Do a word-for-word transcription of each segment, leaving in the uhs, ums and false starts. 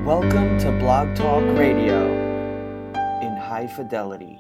Welcome to Blog Talk Radio in high fidelity.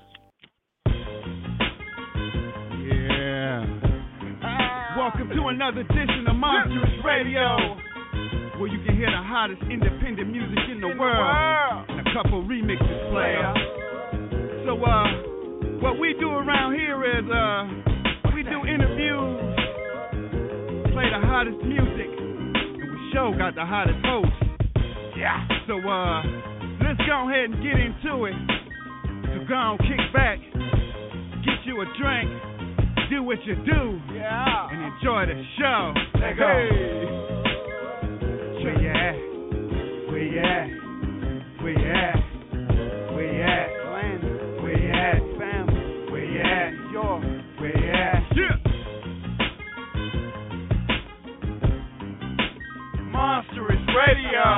Yeah. Welcome to another edition of Monstrous Radio, where you can hear the hottest independent music in the world and a couple remixes, player. So, uh, what we do around here is, uh, we do interviews, play the hottest music, and we show got the hottest host. Yeah. So, uh, let's go ahead and get into it. So go on, kick back, get you a drink, do what you do, yeah, and enjoy the show. Let's go. Hey. Where you at? Where you at? Where you at? Where you at? Where you at? Family. Where you at? York. Where you at? Yeah. Monstrous Radio.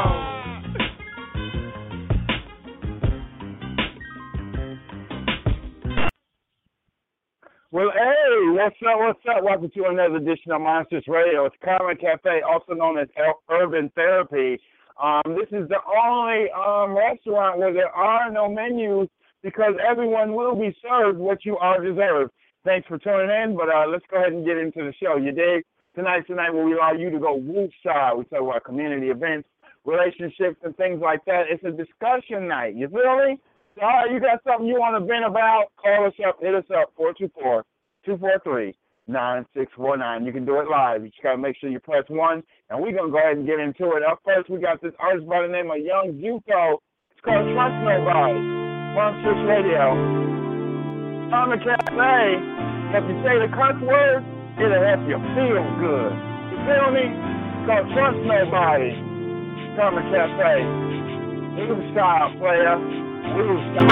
Well, hey, what's up, what's up? Welcome to another edition of Monstrous Radio. It's Karma Cafe, also known as Urban Therapy. Um, this is the only um, restaurant where there are no menus because everyone will be served what you are deserved. Thanks for tuning in, but uh, let's go ahead and get into the show. You dig? Tonight's the night where we allow you to go woofside. We talk about community events, relationships, and things like that. It's a discussion night. You feel me? So, all right, you got something you want to vent about, call us up, hit us up, four two four, two four three, nine six four nine. You can do it live. You just got to make sure you press one, and we're going to go ahead and get into it. Up first, we got this artist by the name of Young Juco. It's called Trust Nobody. Monstrous Radio. Karma Cafe. If you say the cuss word, it'll help you feel good. You feel me? It's called Trust Nobody. Karma Cafe. New style, player. New style.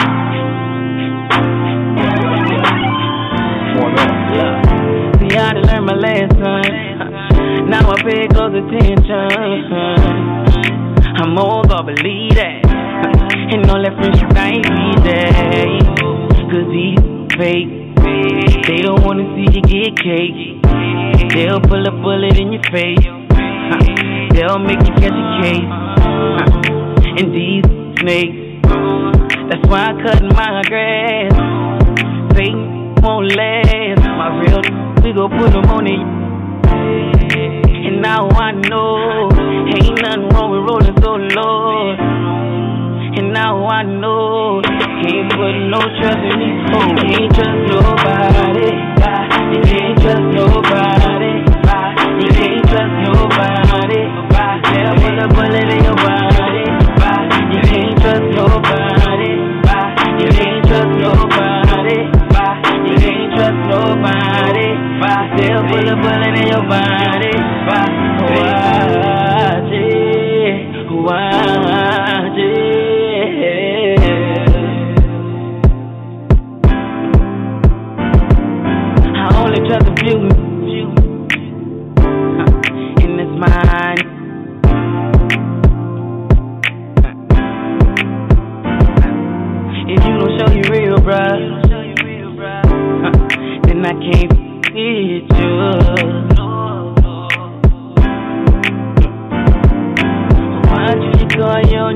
See, I done learned my lesson. Now I pay close attention. I'm old, I believe that. And all that friendship ain't easy. Cause these fake, they don't wanna see you get cake. They'll pull a bullet in your face. They'll make you catch a case. And these snakes, that's why I cut my grass. Fake won't last. My real, we gon' put them on it. And now I know ain't nothing wrong with rolling so low. And now I know can't put no trust in these folks. Can't trust nobody. You can't trust nobody. You can't trust nobody. They'll put a bullet in your body. You can't trust nobody. You can't trust nobody. You can't trust nobody. They'll put a bullet in your body. Watch it, watch it. I only trust a few in this mind. If you don't show you real, bruh, then I can't fit you. Why do you call your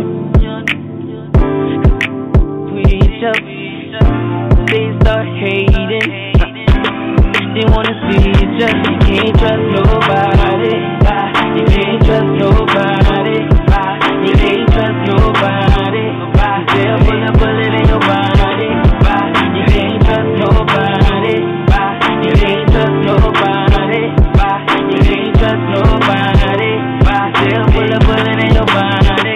with up? They start hating. They wanna see you just. You can't trust nobody. You can't trust nobody. You can't trust nobody. They'll put a bullet in your body. You can't trust nobody. You can't trust nobody. You can't trust nobody. They'll put a bullet in your body.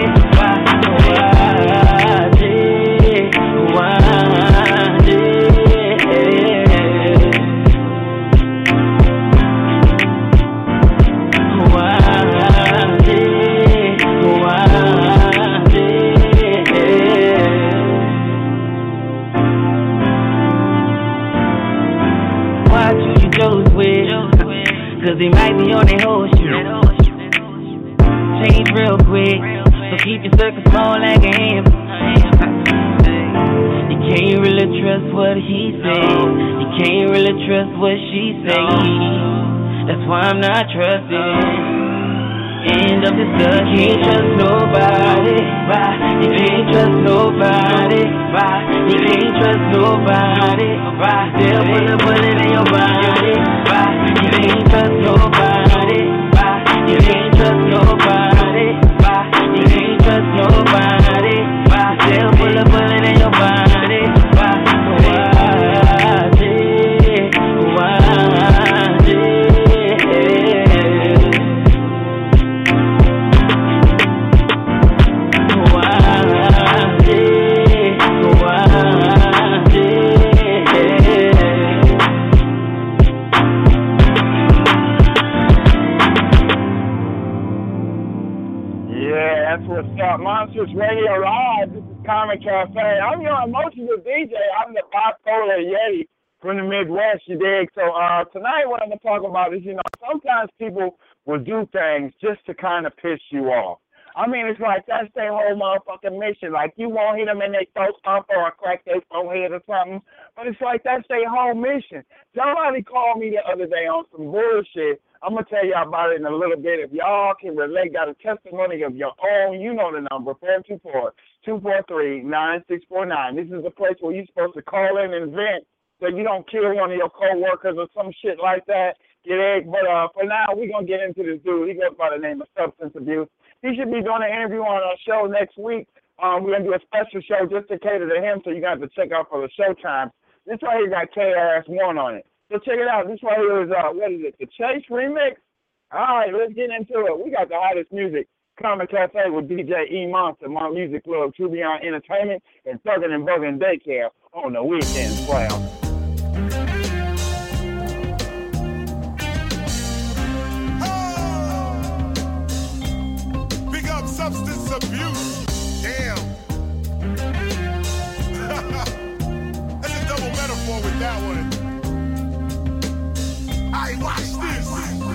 Watch it, watch it. Watch it, watch it. Watch who you chose with, cause they might be on their whole shit. Change real quick, so keep your circle small like a hand. You can't really trust what he say. You can't really trust what she say. That's why I'm not trusting. End of discussion. Can't trust nobody. nobody. Still put a bullet in your body. You can't trust nobody. You can't trust nobody. You can't trust nobody. Still put a bullet in your body. Why did, why did? What's up, Monsters Radio Live? This is Common Cafe. I'm your emotional D J. I'm the bipolar Yeti from the Midwest, you dig? So uh, tonight what I'm going to talk about is, you know, sometimes people will do things just to kind of piss you off. I mean, it's like that's their whole motherfucking mission. Like, you won't hit them in their throat stump or crack their forehead or something. But it's like that's their whole mission. Somebody called me the other day on some bullshit. I'm going to tell y'all about it in a little bit. If y'all can relate, got a testimony of your own, you know the number, four two four, two four three, nine six four nine. This is the place where you're supposed to call in and vent so you don't kill one of your coworkers or some shit like that. Get it? But uh, for now, we're going to get into this dude. He goes by the name of Substance Abuse. He should be doing an interview on our show next week. Um, we're going to do a special show just to cater to him, so you got to check out for the show time. This right here got K R S One on it. So check it out. This right here is, uh, what is it, the Chase remix? All right, let's get into it. We got the hottest music. Common Cafe with D J E Monster, my music club, True Beyond Entertainment, and Thuggin' and Buggin' Daycare on the weekend slam. Substance abuse. Damn. That's a double metaphor with that one. I watch this.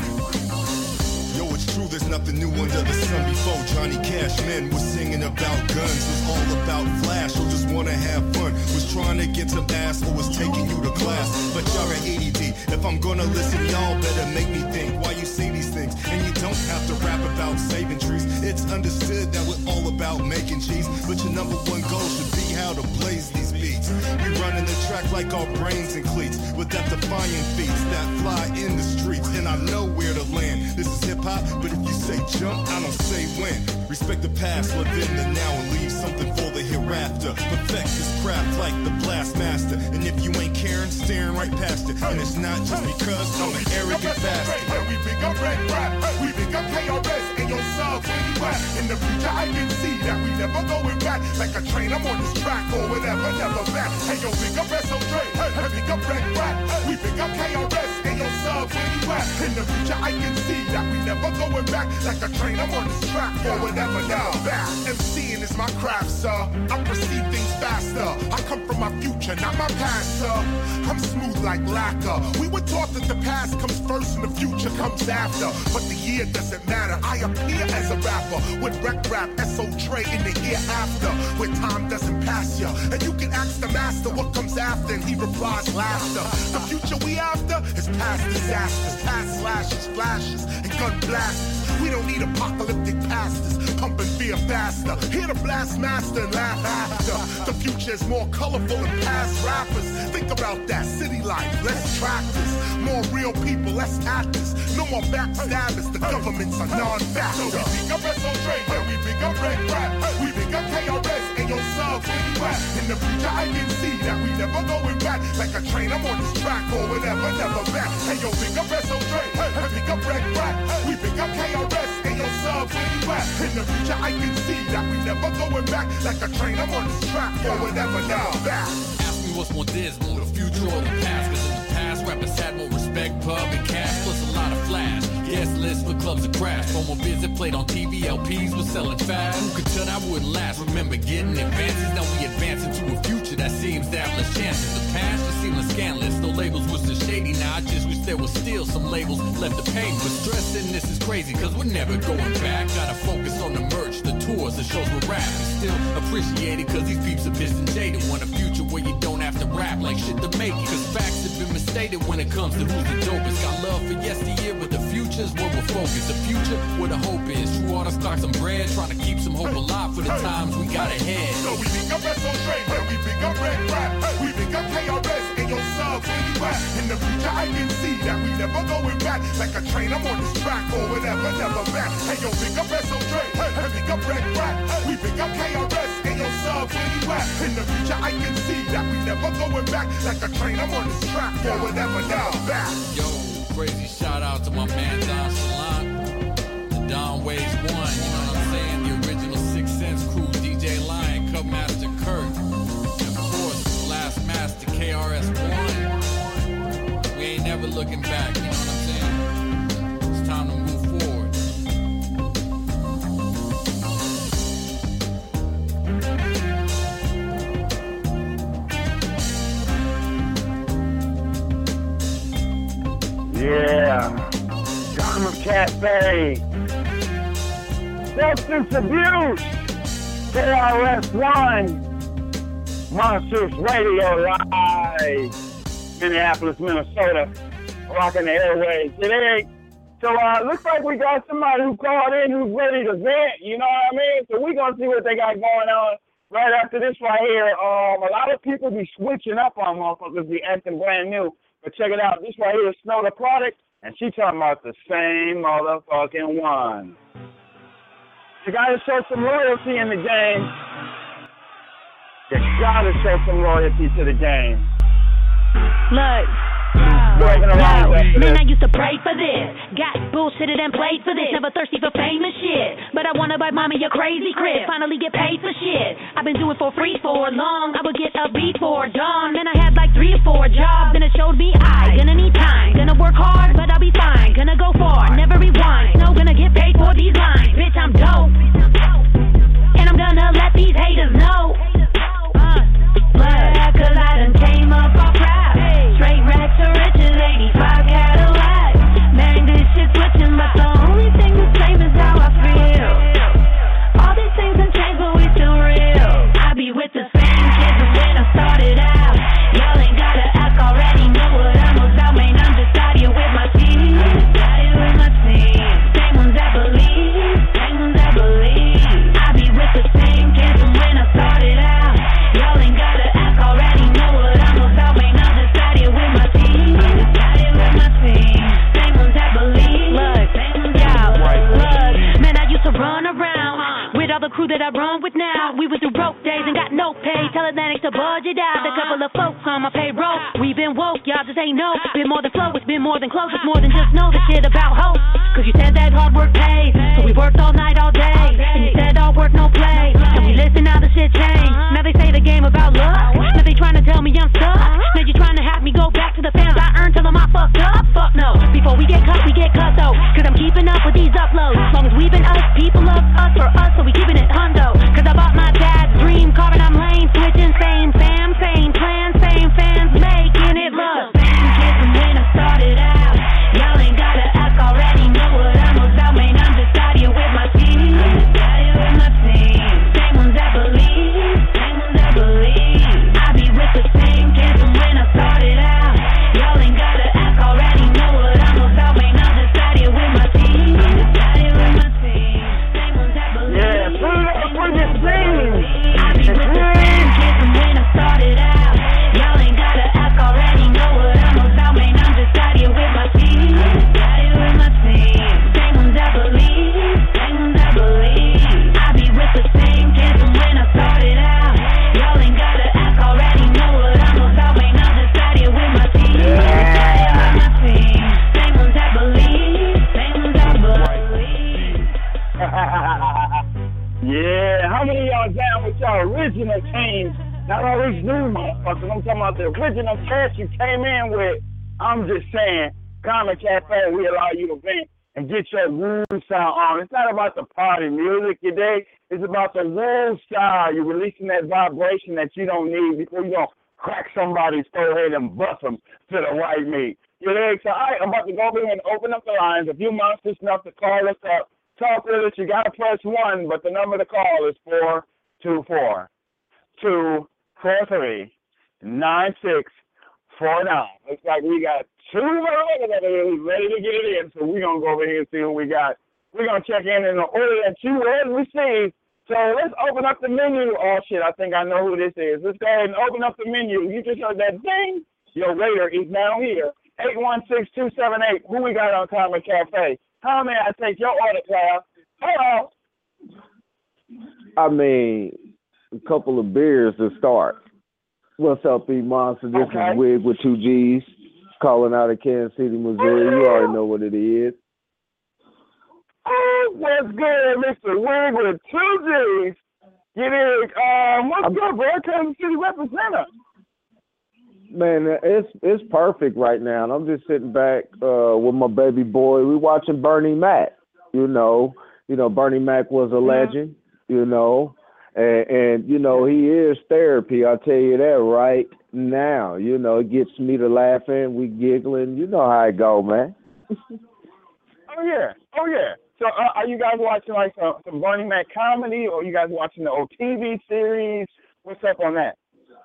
Yo, it's true, there's nothing new under the sun. Before Johnny Cash, men was singing about guns. Was all about flash, or just wanna have fun. Was trying to get some ass, or was taking you to class. But y'all got A D D. If I'm gonna listen, y'all better make me think why you say these things. And you don't have to rap about saving trees. It's understood that we're all about making cheese, but your number one goal should be how to blaze these beats. We running the track like our brains and cleats, with that defying beats that fly in the streets, and I know where to land. This is hip hop, but if you say jump, I don't say when. Respect the past, live in the now, and leave something for the hereafter. Perfect this craft like the blast master, and if you ain't caring, staring right past it. And it's not just because I'm an arrogant bastard. We pick up red rap, we pick up K R S, and your subs where you at. In the future I can see that we never going back. Like a train, I'm on this track or whatever, never back. Hey yo, pick up S O Dre, hey, pick up red rap, we pick up K R S, and your subs where you at. In the future I can see that we never going back. Like a train, I'm on this track or whatever, never back. MCing is my craft, sir. I perceive things faster. I come from my future, not my past, sir. I'm smooth like lacquer. We were taught that the past comes first and the future comes after. But the year doesn't matter. I appear as a rapper with rec rap, S O Dre in the hereafter, where time doesn't pass ya. And you can ask the master what comes after, and he replies laughter. The future we after is past disasters, past slashes, flashes, and gun blasts. We don't need apocalyptic pastors pumping fear faster. Hear the blast master and laugh after. The future is more colorful than past rappers. Think about that city life, less tractors, more real people, less actors. No more backstabbers. The governments are non-factor. So we pick up S O Dre, yeah, we pick up red rap, we pick up K R S, and your subs where you at. In the future I can see that we never going back. Like a train, I'm on this track or whatever, never back. Hey yo, pick up S O Dre, hey, pick up red rap, we pick up K R S, and your subs where you at. In the future I can see that we never going back. Like a train, I'm on this track or whatever, never back. Ask me what's more dismal, the future or the past. Cause in the past, rappers had more respect, pub and cash, plus a lot of flash. Guest list for clubs that crash. Promo visit played on T V, L Ps was selling fast. Who could tell that wouldn't last? Remember getting advances, now we advance into a future that seems to have less chances. The past just seemed scandalous, no labels was so shady. Now I just wish there was still some labels left to pay. But stressing this is crazy, cause we're never going back. Gotta focus on the merch, the tours, the shows we're rapping. Still appreciated, cause these peeps are pissed and jaded. Want a future where you don't have to rap like shit to make it. Cause facts have been misstated when it comes to who's the dopest. Got love for yesteryear, but the future's where we're focused. The future, where the hope is. True artists start some bread, trying to keep some hope alive for the times we got ahead. So we pick up S O Dre, we pick up red rap, we pick up subs, where you at? In the future, I can see that we never going back. Like a train, I'm on this track or whatever, never back. Hey, yo, pick up S O Dre, hey, hey, pick up Red Rat, hey, we pick up K R S, and your subs, where you at? In the future, I can see that we never going back. Like a train, I'm on this track or whatever, never back. Yo, crazy shout out to my man Don Salon. The Don Ways One, you know what I'm saying? The original Six Sense crew, D J Lion, Cubmaster Kurt, and of course, Last Master K R S One. We ain't never looking back, you know what I'm saying? It's time to move forward. Yeah. Diamond Cafe. Substance abuse. K R S One. Monsters Radio Live. Minneapolis, Minnesota. Rocking the airwaves today. So uh looks like we got somebody who called in who's ready to vent, you know what I mean? So we're gonna see what they got going on right after this right here. Um a lot of people be switching up on motherfuckers, be acting brand new. But check it out, this right here is Snow the Product, and she talking about the same motherfucking one. You gotta show some loyalty in the game. You gotta show some loyalty to the game. Look. Yo, man, I used to pray for this. Got bullshitted and played for this. Never thirsty for fame and shit. But I wanna buy mommy a crazy crib. Finally get paid for shit. I've been doing for free for long. I would get a beat for dawn. Then I had like three or four jobs. Then it showed me I gonna need time. Gonna work hard, but I'll be fine. Gonna go far, never rewind. No, gonna get paid for these lines. Bitch, I'm dope. And I'm gonna let these haters know. Uh, but cause I done came up off rap. Straight racks to riches, eighty-five Cadillac. Man, this shit switching, but the only thing the same is how I feel. All these things have changed, but we still real. I be with the same kids as when I started out. Y'all ain't gotta ask, already know what I'm about. Man, I'm just out here with my team. Out here with my team. Same ones that believe, same ones that believe. I be with the same kids as when I started out. Y'all ain't gotta ask, already know what I'm about. Man, I'm just out here with my team. Out here with my team. Same ones that believe. Look, yeah, look. Man, I used to run around with all the crew that I run with now. We went through broke days and got no pay. Tell Atlantic to budget out. A couple of folks on my payroll. We been woke, y'all just ain't know. Been more than flow, it's been more than close. It's more than just know the shit about hope. Cause you said that hard work pays. So we worked all night, all day. And you said all work, no play. And we listen, now the shit changed. Now they say the game about luck. Now they trying to tell me I'm stuck. Now you trying to have me go back to the fans I earned. Tell them I fucked up. Fuck no. Before we get cut, we get cut though. Cause I'm keeping up with these uploads. As long as we been us, people love us for us. So we keeping it hundo. Cause I bought my dad's dream car and I'm lane switching. Same fam, same plan, same fans making it look. Same kids from when I started out. Y'all ain't gotta ask, already know what I'm about. Man, I'm just out here with my team. Out here with my team. Same ones that believe, same ones that believe. I be with the same kids from when I started out. Y'all ain't gotta ask, already know what I'm about. Man, I'm just out here with my team. Out here with my team. Same ones that believe. Yeah, put it up for your team. I be with the same kids from when I started out. Y'all ain't gotta ask, already know what I'm about. Man, I'm just out here with my team. Out here with my team. Same ones that believe, same ones that believe. I be with the same kids from when I started out. Y'all ain't gotta ask, already know what I'm about. Man, I'm just out here with my team. Out here with my team. Same ones that believe, same ones that believe. Yeah, how many of y'all down with y'all original teams? Not all these new motherfuckers. I'm talking about the original cast you came in with. I'm just saying, Common Cafe, we allow you to vent and get your groove style on. It's not about the party music today. It's about the groove style. You're releasing that vibration that you don't need before you don't crack somebody's forehead and bust them to the white meat. You know, so all right, I'm about to go over here and open up the lines. If you monsters enough to call us up, talk with us, you got to press one, but the number to call is four two four, two four three, nine six four nine. Looks like we got two motherfuckers that are ready to get it in, so we're going to go over here and see what we got. We're going to check in in the order that you had received. So let's open up the menu. Oh, shit, I think I know who this is. Let's go ahead and open up the menu. You just heard that ding. Your waiter is now here. eight one six, two seven eight. Who we got on Karma Cafe? How may I take your order, class? Hello. I mean, a couple of beers to start. What's up, E Monster? This Okay. is Wig with two G's, calling out of Kansas City, Missouri. You already know what it is. Oh, what's good, Mister Wig with two G's? You dig? Um, what's I'm, good, bro? Kansas City representative. Man, it's it's perfect right now. And I'm just sitting back uh, with my baby boy. We watching Bernie Mac. You know, you know Bernie Mac was a legend. You know, and, and you know he is therapy. I'll tell you that right now. You know, it gets me to laughing. We giggling. You know how it go, man. Oh yeah, oh yeah. So uh, are you guys watching like some, some Bernie Mac comedy, or are you guys watching the old T V series? What's up on that?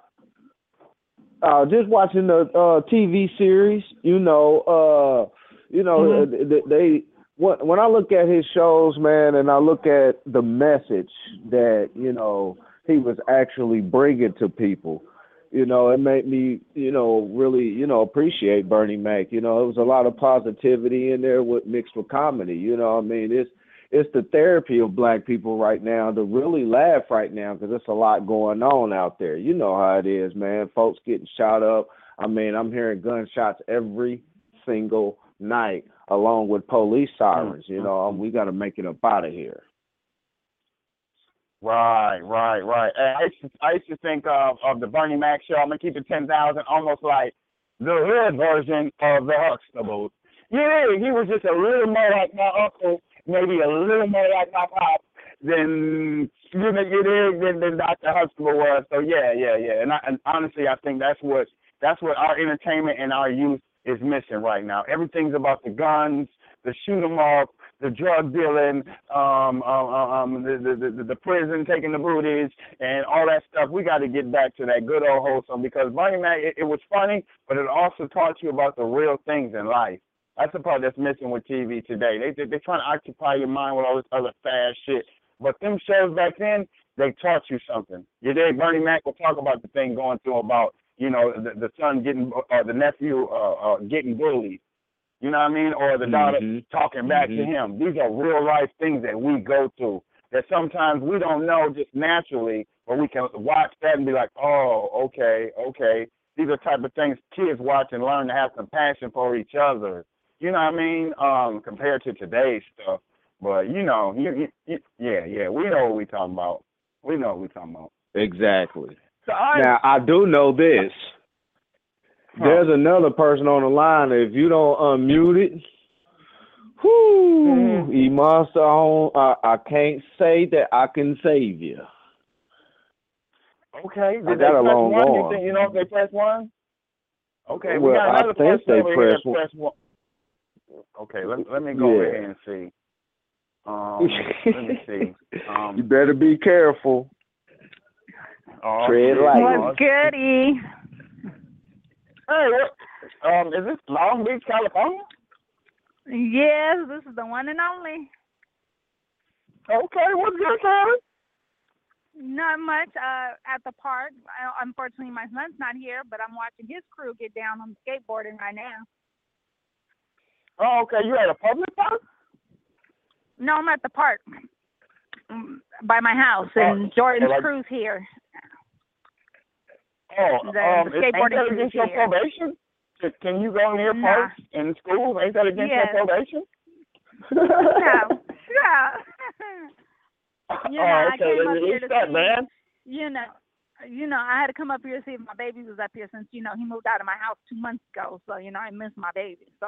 Uh, just watching the uh, T V series, you know, uh, you know, mm-hmm. they, they when I look at his shows, man, and I look at the message that, you know, he was actually bringing to people, you know, it made me, you know, really, you know, appreciate Bernie Mac. You know, it was a lot of positivity in there with mixed with comedy. You know, I mean, it's it's the therapy of black people right now to really laugh right now because there's a lot going on out there. You know how it is, man. Folks getting shot up. I mean, I'm hearing gunshots every single night along with police sirens. You know, we got to make it up out of here. Right, right, right. I used to, I used to think of, of the Bernie Mac show. I'm going to keep it ten thousand, almost like the hood version of the Huxtables. Yeah, he was just a little more like my uncle, maybe a little more like my pop than, you know, you dig, than, than Doctor Huxtable was. So, yeah, yeah, yeah. And, I, and honestly, I think that's what that's what our entertainment and our youth is missing right now. Everything's about the guns, the shoot 'em up, the drug dealing, um, um, um, the, the, the, the prison taking the booties, and all that stuff. We got to get back to that good old wholesome, because Bernie Mac, it, it was funny, but it also taught you about the real things in life. That's the part that's missing with T V today. They, they, they're trying to occupy your mind with all this other fast shit. But them shows back then, they taught you something. You dig? Bernie Mac will talk about the thing going through about, you know, the, the son getting, or the nephew uh, uh, getting bullied. You know what I mean? Or the daughter mm-hmm. talking back mm-hmm. to him. These are real life things that we go through that sometimes we don't know just naturally, but we can watch that and be like, oh, okay, okay. These are type of things kids watch and learn to have compassion for each other. You know what I mean? Um, compared to today's stuff. But, you know, you, you, you, yeah, yeah, we know what we're talking about. We know what we're talking about. Exactly. So I, now, I do know this. There's another person on the line. If you don't unmute it, whoo, mm-hmm. E Monster on. I, I can't say that I can save you. Okay. Did I they got press a long one? arm. You, think, you know if they press one? Okay. Well, we got another I think person they over press here that one. press one. Okay. Let, let me go yeah. over here and see. Um, let me see. Um, you better be careful. Oh, Tread yeah. light. What's goody? Hey, what, um, is this Long Beach, California? Yes, this is the one and only. Okay, what's good, Karen? Not much. Uh, at the park. I, unfortunately, my son's not here, but I'm watching his crew get down on skateboarding right now. Oh, okay. You at a public park? No, I'm at the park by my house, and oh, Jordan's like, crew's here. Oh, the, um, the skateboarding ain't that against your here. probation? Can you go near nah. parks in schools? Ain't that against yes. your probation? No, no. You know, oh, I okay. came up here to that, see, man. you know, you know, I had to come up here to see if my baby was up here since, you know, he moved out of my house two months ago. So, you know, I miss my baby. So.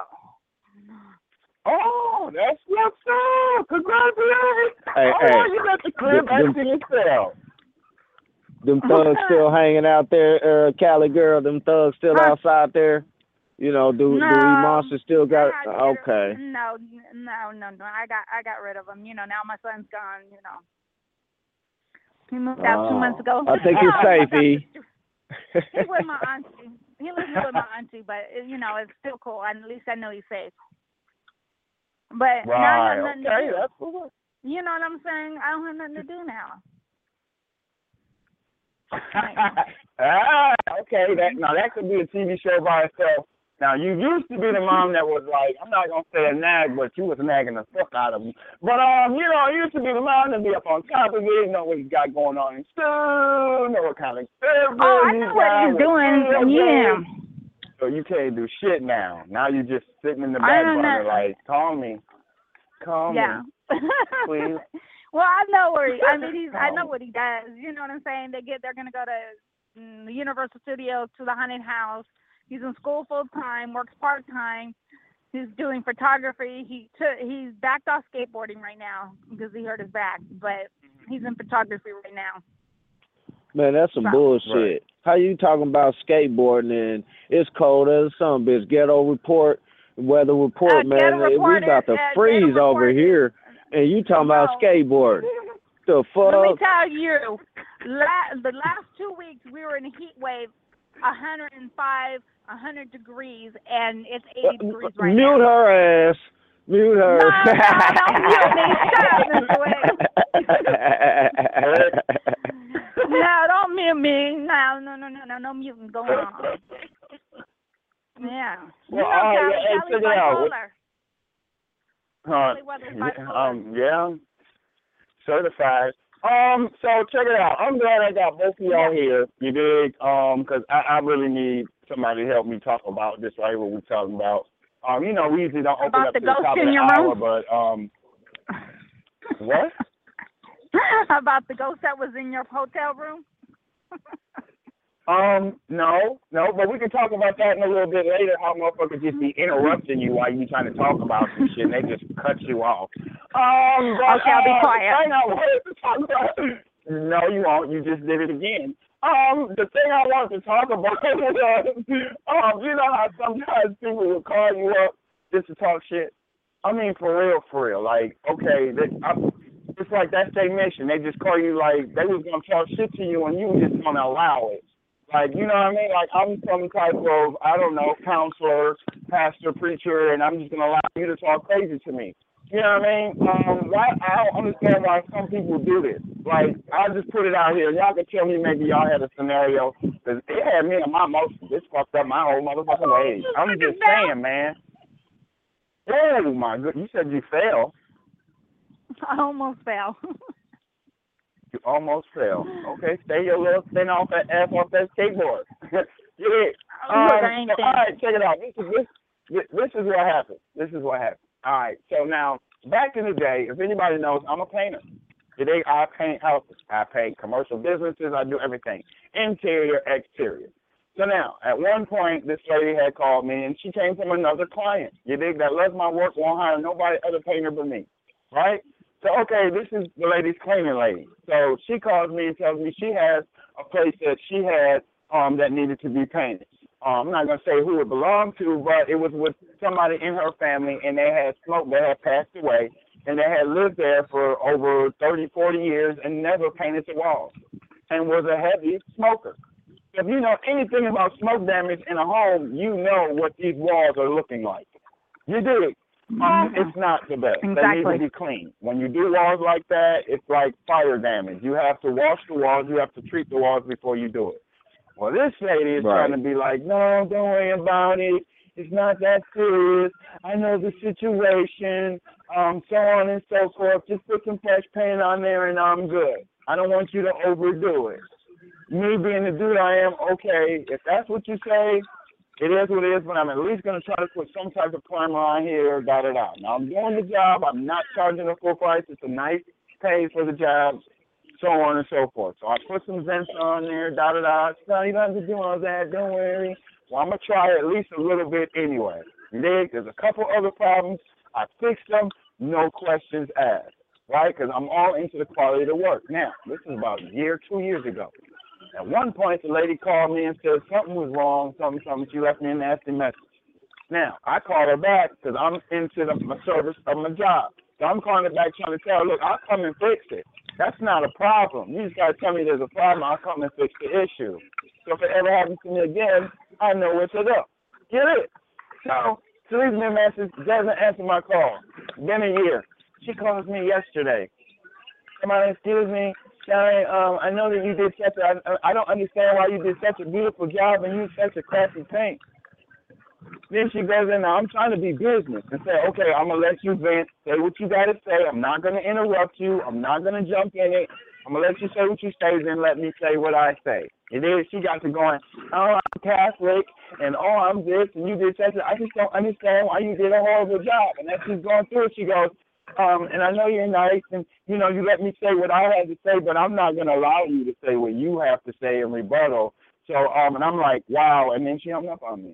Oh, that's what's up. Congratulations. Hey, oh, hey. You got the crib back to yourself. Them thugs still hanging out there, uh, Cali girl. Them thugs still huh? outside there. You know, do no, do E Monster still got? Okay. No, no, no, no. I got I got rid of him. You know, now my son's gone. You know, he moved out oh, two months ago. I think you're safe, E. He's with my auntie. He lives with my auntie, but you know, it's still cool. And at least I know he's safe. But right. now I have nothing okay, to do. That's cool. You know what I'm saying? I don't have nothing to do now. ah, okay, that now that could be a T V show by itself. Now, you used to be the mom that was like, I'm not going to say a nag, but you was nagging the fuck out of me. But, um, you know, you used to be the mom that be up on top of it, know what he's got going on in school, know what kind of therapy Oh, I know what he's doing, yeah. So you can't do shit now. Now you just sitting in the back burner like, call me. Call yeah. me. Please. Well, I know where he, I mean, he's, I know what he does. You know what I'm saying? They get, they're going to go to mm, the Universal Studios, to the haunted house. He's in school full time, works part time. He's doing photography. He took, he's backed off skateboarding right now because he hurt his back, but he's in photography right now. Man, that's some so, bullshit. Right. How you talking about skateboarding and it's cold as some bitch? Ghetto report, weather report, uh, man. Report we about to is, uh, freeze over here, and you talking no. about skateboarding. The fuck? Let me tell you, la- the last two weeks we were in a heat wave, one hundred five, one hundred degrees, and it's eighty uh, degrees right mute now. Mute her ass. Mute her. No, no, don't mute me. Shut up, Mister Wade. No, don't mute me. No, no, no, no, no, no muting going on. Yeah. Well, you know, uh, Kelly, yeah, Kelly's bipolar. Uh, um, yeah, certified. Um, so check it out. I'm glad I got both of y'all here. You dig? Um, because I, I really need somebody to help me talk about this right what we're talking about. Um, you know, we usually don't open about up the to the top of the hour, but um, what? About the ghost that was in your hotel room? um, no, no, but we can talk about that in a little bit later. How motherfuckers just be interrupting you while you trying to talk about some shit, and they just cut you off. Um, but, okay, I'll be uh, quiet. The thing I wanted to talk about, no, you won't. You just did it again. Um, the thing I wanted to talk about was, um, you know how sometimes people will call you up just to talk shit? I mean, for real, for real. Like, okay, they, I, it's like that's their mission. They just call you like, they was going to talk shit to you and you were just going to allow it. Like, you know what I mean? Like, I'm some type of, I don't know, counselor, pastor, preacher, and I'm just going to allow you to talk crazy to me. You know what I mean? Um, why, I don't understand why some people do this. Like, I'll just put it out here. Y'all can tell me maybe y'all had a scenario, because it had me in my emotions. This fucked up my whole motherfucking way. I'm just saying, man. Oh, my God. You said you fell. I almost fell. You almost fell. Okay, stay your little thin off that ass off that skateboard. Yeah. Um, so, all right, check it out. This is this, this is what happened. This is what happened. All right. So now, back in the day, if anybody knows, I'm a painter. Today, I paint houses. I paint commercial businesses. I do everything, interior, exterior. So now, at one point, this lady had called me, and she came from another client. You dig? That loves my work, won't hire nobody other painter but me, right? So, okay, this is the lady's cleaning lady. So she calls me and tells me she has a place that she had um, that needed to be painted. Um, I'm not going to say who it belonged to, but it was with somebody in her family, and they had smoked, they had passed away, and they had lived there for over thirty, forty years and never painted the walls and was a heavy smoker. If you know anything about smoke damage in a home, you know what these walls are looking like. You dig? Um, it's not the best. Exactly. They need to be clean. When you do walls like that, it's like fire damage. You have to wash the walls. You have to treat the walls before you do it. Well, this lady is right. trying to be like, no, don't worry about it. It's not that serious. I know the situation, um, so on and so forth. Just put some fresh paint on there and I'm good. I don't want you to overdo it. Me being the dude I am, okay, if that's what you say, it is what it is, but I'm at least going to try to put some type of primer on here, da da da. Now, I'm doing the job. I'm not charging a full price. It's a nice pay for the job, so on and so forth. So I put some vents on there, da da da. So you don't have to do all that. Don't worry. Well, I'm going to try at least a little bit anyway. You dig? There's a couple other problems. I fixed them, no questions asked, right? Because I'm all into the quality of the work. Now, this is about a year, two years ago. At one point, the lady called me and said something was wrong, something, something. She left me a nasty message. Now, I called her back because I'm into the, my service of my job. So I'm calling her back trying to tell her, look, I'll come and fix it. That's not a problem. You just got to tell me there's a problem. I'll come and fix the issue. So if it ever happens to me again, I know what's it up. Get it? So she leaves me a message, doesn't answer my call. Been a year. She calls me yesterday. Somebody, excuse me. Sherry, um, I know that you did such a, I, I don't understand why you did such a beautiful job and you such a crappy paint. Then she goes in there, I'm trying to be business and say, okay, I'm going to let you vent, say what you got to say. I'm not going to interrupt you. I'm not going to jump in it. I'm going to let you say what you say, then let me say what I say. And then she got to going, oh, I'm Catholic, and oh, I'm this, and you did such a, I just don't understand why you did a horrible job. And as she's going through it, she goes, um, and I know you're nice, and, you know, you let me say what I had to say, but I'm not going to allow you to say what you have to say in rebuttal. So, um, and I'm like, wow, and then she hung up on me.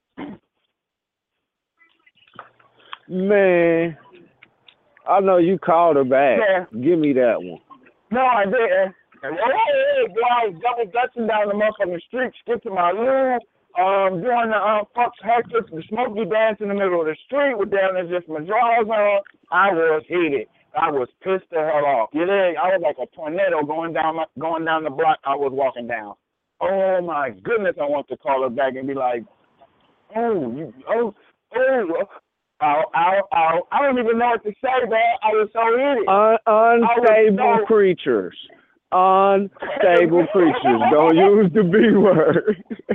Man, I know you called her back. Yeah. Give me that one. No, I didn't. And well, hey, boy, I was double dutching down the motherfucking street, skipping my loo, um, doing the um, fuck hectic, the smoky dance in the middle of the street with down there just my drawers on. I was heated. I was pissed the hell off. You know, I was like a tornado going down my, going down the block I was walking down. Oh my goodness, I want to call her back and be like, oh, you, oh, oh. Ow, ow, ow. I don't even know what to say, man. I was so heated. Un- unstable so... creatures. Unstable creatures. Don't use the B word.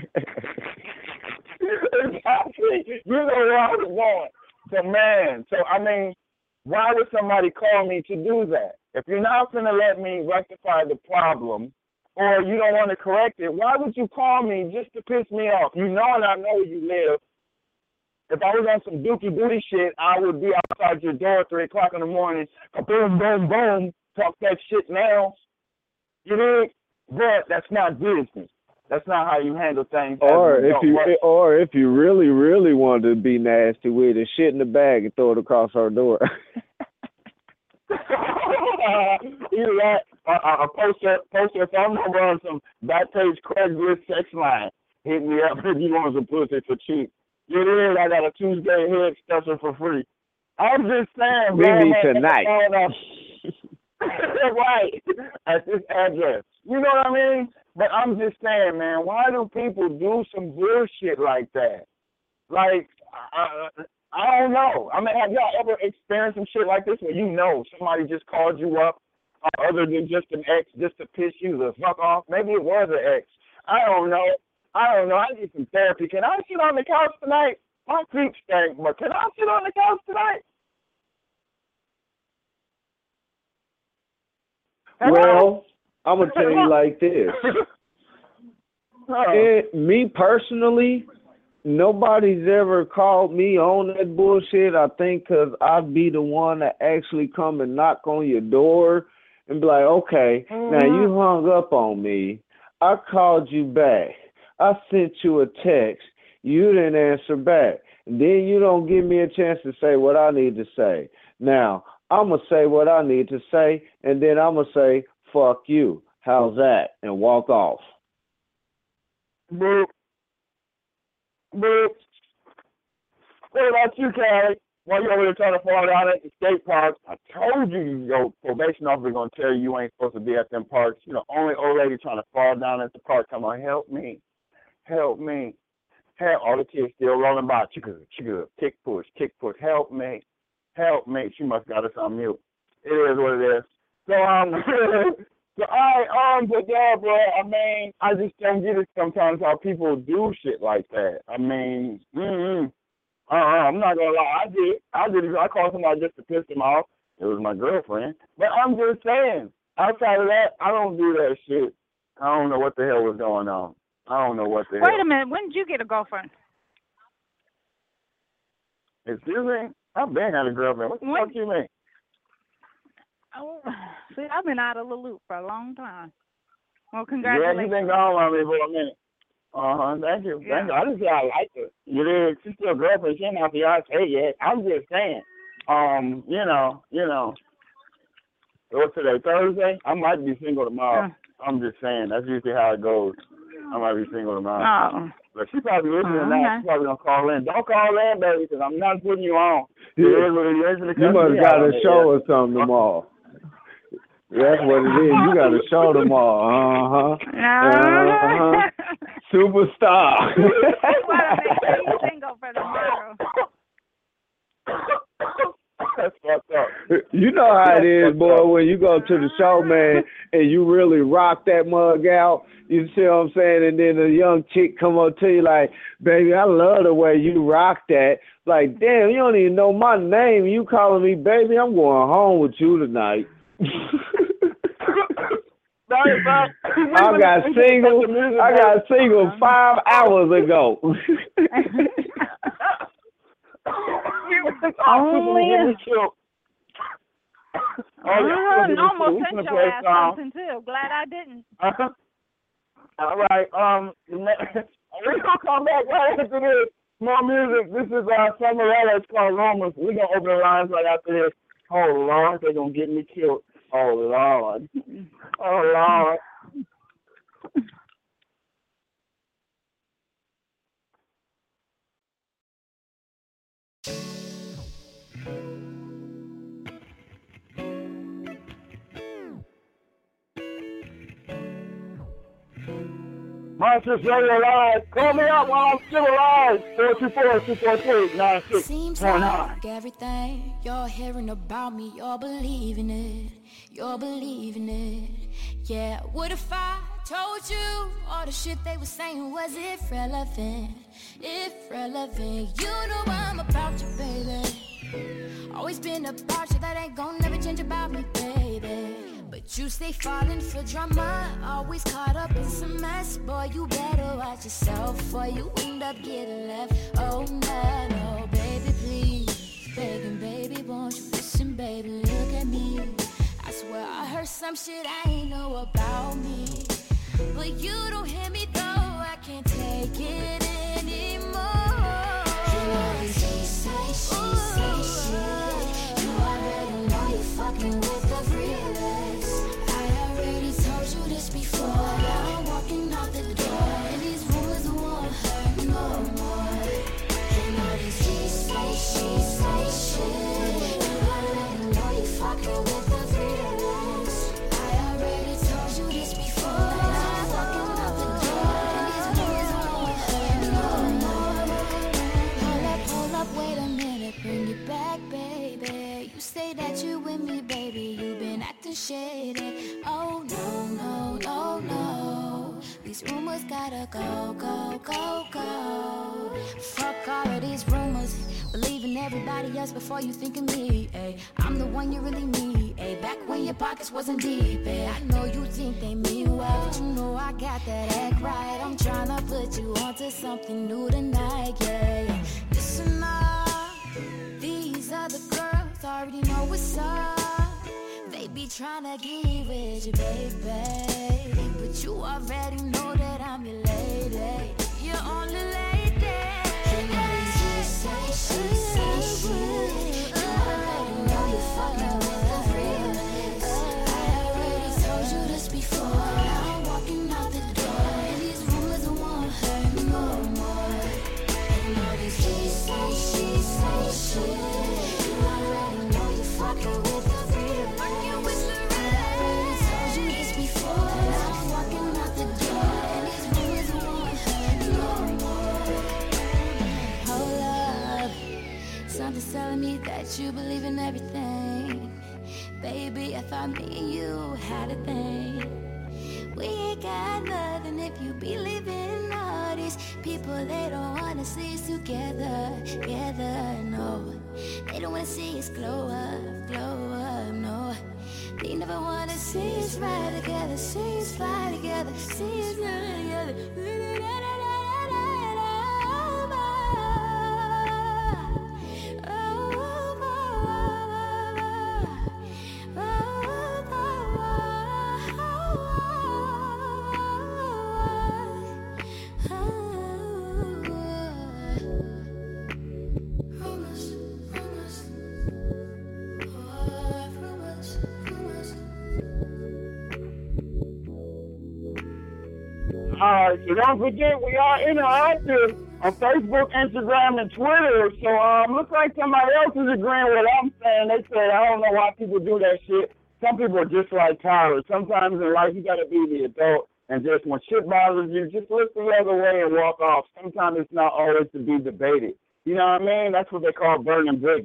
Exactly. You know where I was going. So, man, so, I mean, why would somebody call me to do that? If you're not going to let me rectify the problem or you don't want to correct it, why would you call me just to piss me off? You know and I know where you live. If I was on some dookie booty shit, I would be outside your door at three o'clock in the morning. Boom, boom, boom. Talk that shit now. You know? But that's not business. That's not how you handle things. Or if you, work. or if you really, really wanted to be nasty with it, shit in the bag and throw it across her door. Either that, or uh, post your post your phone number on some Backpage Craigslist sex line. Hit me up if you want some pussy for cheap. You know, I got a Tuesday head special for free. I'm just saying, we man, meet man, tonight. Right, at this address. You know what I mean? But I'm just saying, man, why do people do some bullshit like that? Like, I, I don't know. I mean, have y'all ever experienced some shit like this where you know somebody just called you up uh, other than just an ex just to piss you the fuck off? Maybe it was an ex. I don't know. I don't know. I need some therapy. Can I sit on the couch tonight? My feet stank, but can I sit on the couch tonight? Well, I'm going to tell you like this. It, me personally, nobody's ever called me on that bullshit. I think because I'd be the one that actually come and knock on your door and be like, okay, mm-hmm. now you hung up on me. I called you back. I sent you a text. You didn't answer back. And then you don't give me a chance to say what I need to say. Now, I'm going to say what I need to say, and then I'm going to say, fuck you. How's that? And walk off. Boop. Boop. What about you, Callie? While you're over there trying to fall down at the skate park, I told you your probation officer going to tell you you ain't supposed to be at them parks. You know, only old lady trying to fall down at the park. Come on, help me. Help me. Help. All the kids still rolling by. Chicka, chicka, kick push, kick push. Help me. Help me. She must got us on mute. It is what it is. So, um, so I, um, but yeah, bro, I mean, I just don't get it sometimes how people do shit like that. I mean, mm-hmm. Uh-uh, I'm not gonna lie. I did. I did it. I called somebody just to piss them off. It was my girlfriend. But I'm just saying, outside of that, I don't do that shit. I don't know what the hell was going on. I don't know what the Wait hell. a minute. When did you get a girlfriend? Excuse me? I've been had a girlfriend. What the when? fuck you mean? Oh, see, I've been out of the loop for a long time. Well, congratulations. Yeah, you've been gone on me for a minute. Uh-huh, thank you. Yeah. Thank you. I just say I like her. You know, she's still a girlfriend. She ain't not fiance yet. I'm just saying. Um, you know, you know. What's today, Thursday? I might be single tomorrow. Uh, I'm just saying. That's usually how it goes. I might be single tomorrow. Oh. But she's probably listening oh, now. okay. She's probably going to call in. Don't call in, baby, because I'm not putting you on. Yeah. You must got to show us something tomorrow. That's what it is. You got to show them all. Uh-huh. Uh-huh. Superstar. You want to make sure you're single for tomorrow. That's fucked up. You know how it is, boy, when you go to the show, man, and you really rock that mug out, you see what I'm saying? And then a young chick come up to you like, baby, I love the way you rock that. Like, damn, you don't even know my name. You calling me baby, I'm going home with you tonight. I got single. I got single five hours ago. Only. Oh, I yeah. almost sent your ass something too. Glad I didn't. Uh-huh. All right. Um, we're gonna come back right after this. More music. This is uh, Summerella. It's called Romans. We're gonna open the lines right after this. Oh Lord, they're gonna get me killed. Oh Lord. Oh Lord. Monsters Radio Live. Call me up while I'm still alive. four two four, two four three, nine six Seems four nine. like everything you're hearing about me, you're believing it. You're believing it. Yeah, what if I told you all the shit they were saying was irrelevant? Irrelevant. You know I'm about you, baby. Always been about you, that ain't gon' never change about me, baby. But you stay falling for drama, always caught up in some mess. Boy, you better watch yourself or you end up getting left. Oh, no, no, baby, please. Begging, baby, won't you listen, baby, look at me. I swear I heard some shit I ain't know about me. But you don't hear me though, I can't take it anymore. You always say, say, she, say, shit. You already know you fucking with the realest. I already told you this before. Now I'm walking out the door, and these rumors won't hurt no more. And all these she say, she say shit. You already know you fucking with the realest. I already told you this before. Now I'm walking out the door, and these rumors won't hurt no more. Hold up, hold up, wait a minute, bring it back, baby. You say that you with me, baby, you been acting shady. Oh no, no, no, no. These rumors gotta go, go, go, go. Fuck all of these rumors. Believe in everybody else before you think of me, ayy. I'm the one you really need, ayy. Back when your pockets wasn't deep, ayy. I know you think they mean well, but you know I got that act right. I'm tryna put you onto something new tonight, yeah, yeah. Listen up, these other girls already know what's up. They be tryna get with you, baby, but you already know that I'm your lady. Your only lady. And all these she say, she say shit. You already know you fucking with the realest. I already told you this before. Now I'm walking out the door, and these rumors won't hurt no more. And all these she say, she say shit. You already know you fucking with the realest. I already told you this before. Now I'm walking out the door, and these rumors won't hurt no more. Hold up, something's telling me that you believe in everything. Baby, I thought me and you had a thing. We ain't got nothing if you believe in all these people. They don't wanna see us together, together, no. They don't wanna see us glow up, glow up, no. They never wanna see us ride together, see us fly together, see us ride together. Uh, so don't forget, we are interactive on Facebook, Instagram, and Twitter. So um, looks like somebody else is agreeing with what I'm saying. They said, I don't know why people do that shit. Some people are just like Tyler. Sometimes in life, you got to be the adult. And just when shit bothers you, just look the other way and walk off. Sometimes it's not always to be debated. You know what I mean? That's what they call burning bridges.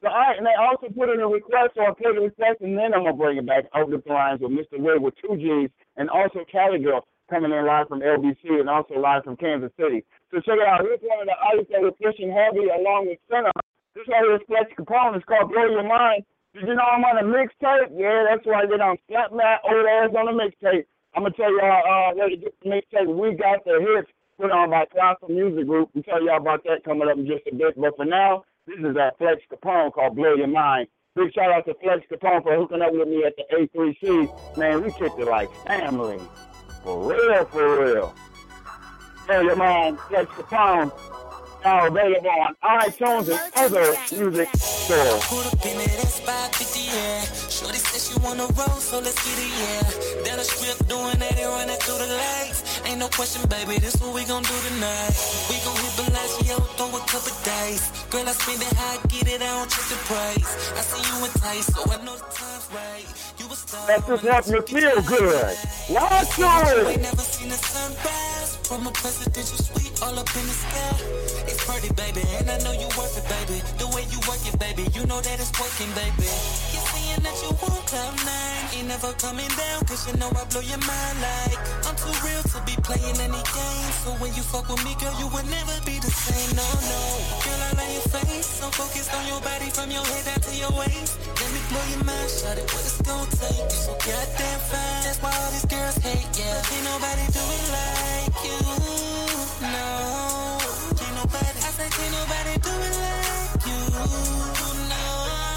So, all right, and they also put in a request, so I put a request, and then I'm going to bring it back over the lines with Mister Wig with two G's, and also Cali Girl coming in live from L B C and also live from Kansas City. So check it out. Here's one of the artists that we're pushing heavy along with Center. This right here is Flex Capone. It's called Blow Your Mind. Did you know I'm on a mixtape? Yeah, that's why I did on Snapchat. Old ass on the mixtape. I'm going to tell y'all uh, where to get the mixtape. We got the hits put on by Classical Music Group. We'll tell y'all about that coming up in just a bit. But for now, this is that Flex Capone called Blow Your Mind. Big shout out to Flex Capone for hooking up with me at the A three C. Man, we kicked it like family. For real, for real. Blow Your Mind, Flex Capone. Now available on iTunes and other music stores. Put up in it, that's five fifty, yeah. Shorty said she wanna roll, so let's get it, yeah. That a strip doing that and running through the lights. Ain't no question, baby, this what we gon' do tonight. We gon' hit Bellagio, throw a couple dice. Girl, I spend it how I get it, I don't check the price. I see you entice, so I know the time's right. You a star. That just helps me feel good. Watch You it. ain't never seen the sunrise from a presidential suite all up in the sky. It's pretty, baby, and I know you worth it, baby. The way you work it, baby, you know that it's working, baby. You're saying that you want cloud nine, ain't never coming down, cause you know I blow your mind like I'm too real to be playing any games. So when you fuck with me, girl, you will never be the same, no, no. Girl, I love your face, so focused on your body from your head down to your waist. Let me blow your mind, shot it, what it's gonna take. You so goddamn fine, that's why all these girls hate, yeah. Ain't nobody do it like you, no. Ain't nobody, I said can't nobody do it like you, no.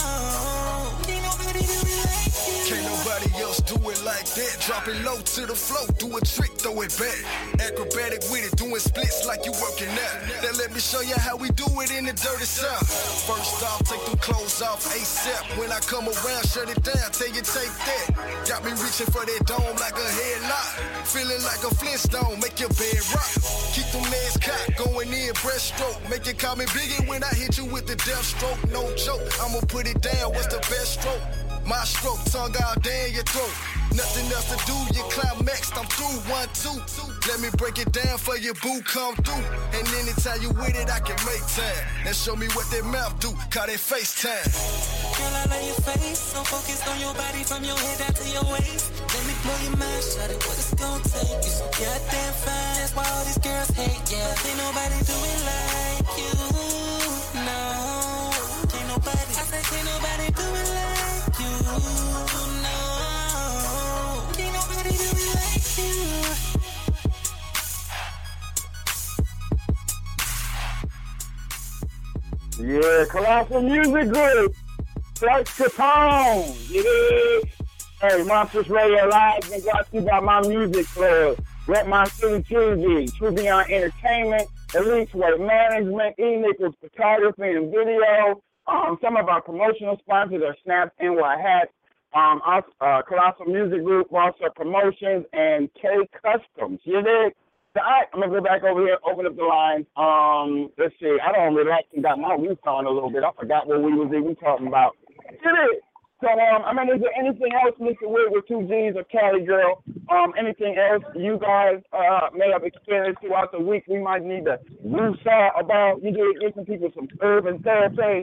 Ain't nobody do it like you. Can't nobody else do it like that. Drop it low to the floor, do a trick, throw it back. Acrobatic with it, doing splits like you working out. Now let me show you how we do it in the dirty south. First off, take them clothes off ASAP. When I come around, shut it down, tell you take that. Got me reaching for that dome like a headlock. Feeling like a Flintstone, make your bed rock. Keep them legs cocked, going in breaststroke. Make it call me Biggie when I hit you with the death stroke. No joke, I'ma put it down, what's the best stroke? My stroke, tongue out down your throat. Nothing else to do, you climaxed, I'm through. One, two, let me break it down for your boo, come through. And anytime you with it, I can make time. Now show me what that mouth do, call that FaceTime. Girl, I love your face, so focused on your body from your head down to your waist. Let me blow your mind, shot it, what it's gonna take. You so goddamn fine, that's why all these girls hate, yeah. Ain't nobody do it like you, no. Ain't nobody, I said can't nobody do it like you, no. Ain't nobody do it like you. Yeah, Colossal Music Group. Flex Capone. Yeah. Hey, Monsters Radio Live been brought to you by My Music Club. Rep My City T V, True Beyond Entertainment, Elite Weight Management, E. Nichols Photography and Video. Um, some of our promotional sponsors are Snaps and What Hats, um, uh, Colossal Music Group, also Promotions, and K Customs. You dig? So, all right, I'm going to go back over here, open up the lines. Um, let's see. I don't relax and got my week on a little bit. I forgot what we was even talking about. You dig? So, um, I mean, is there anything else, Mister Wig with two G's or Cali Girl? Um, anything else you guys uh, may have experienced throughout the week we might need to woosah about? You do give some people some urban therapy.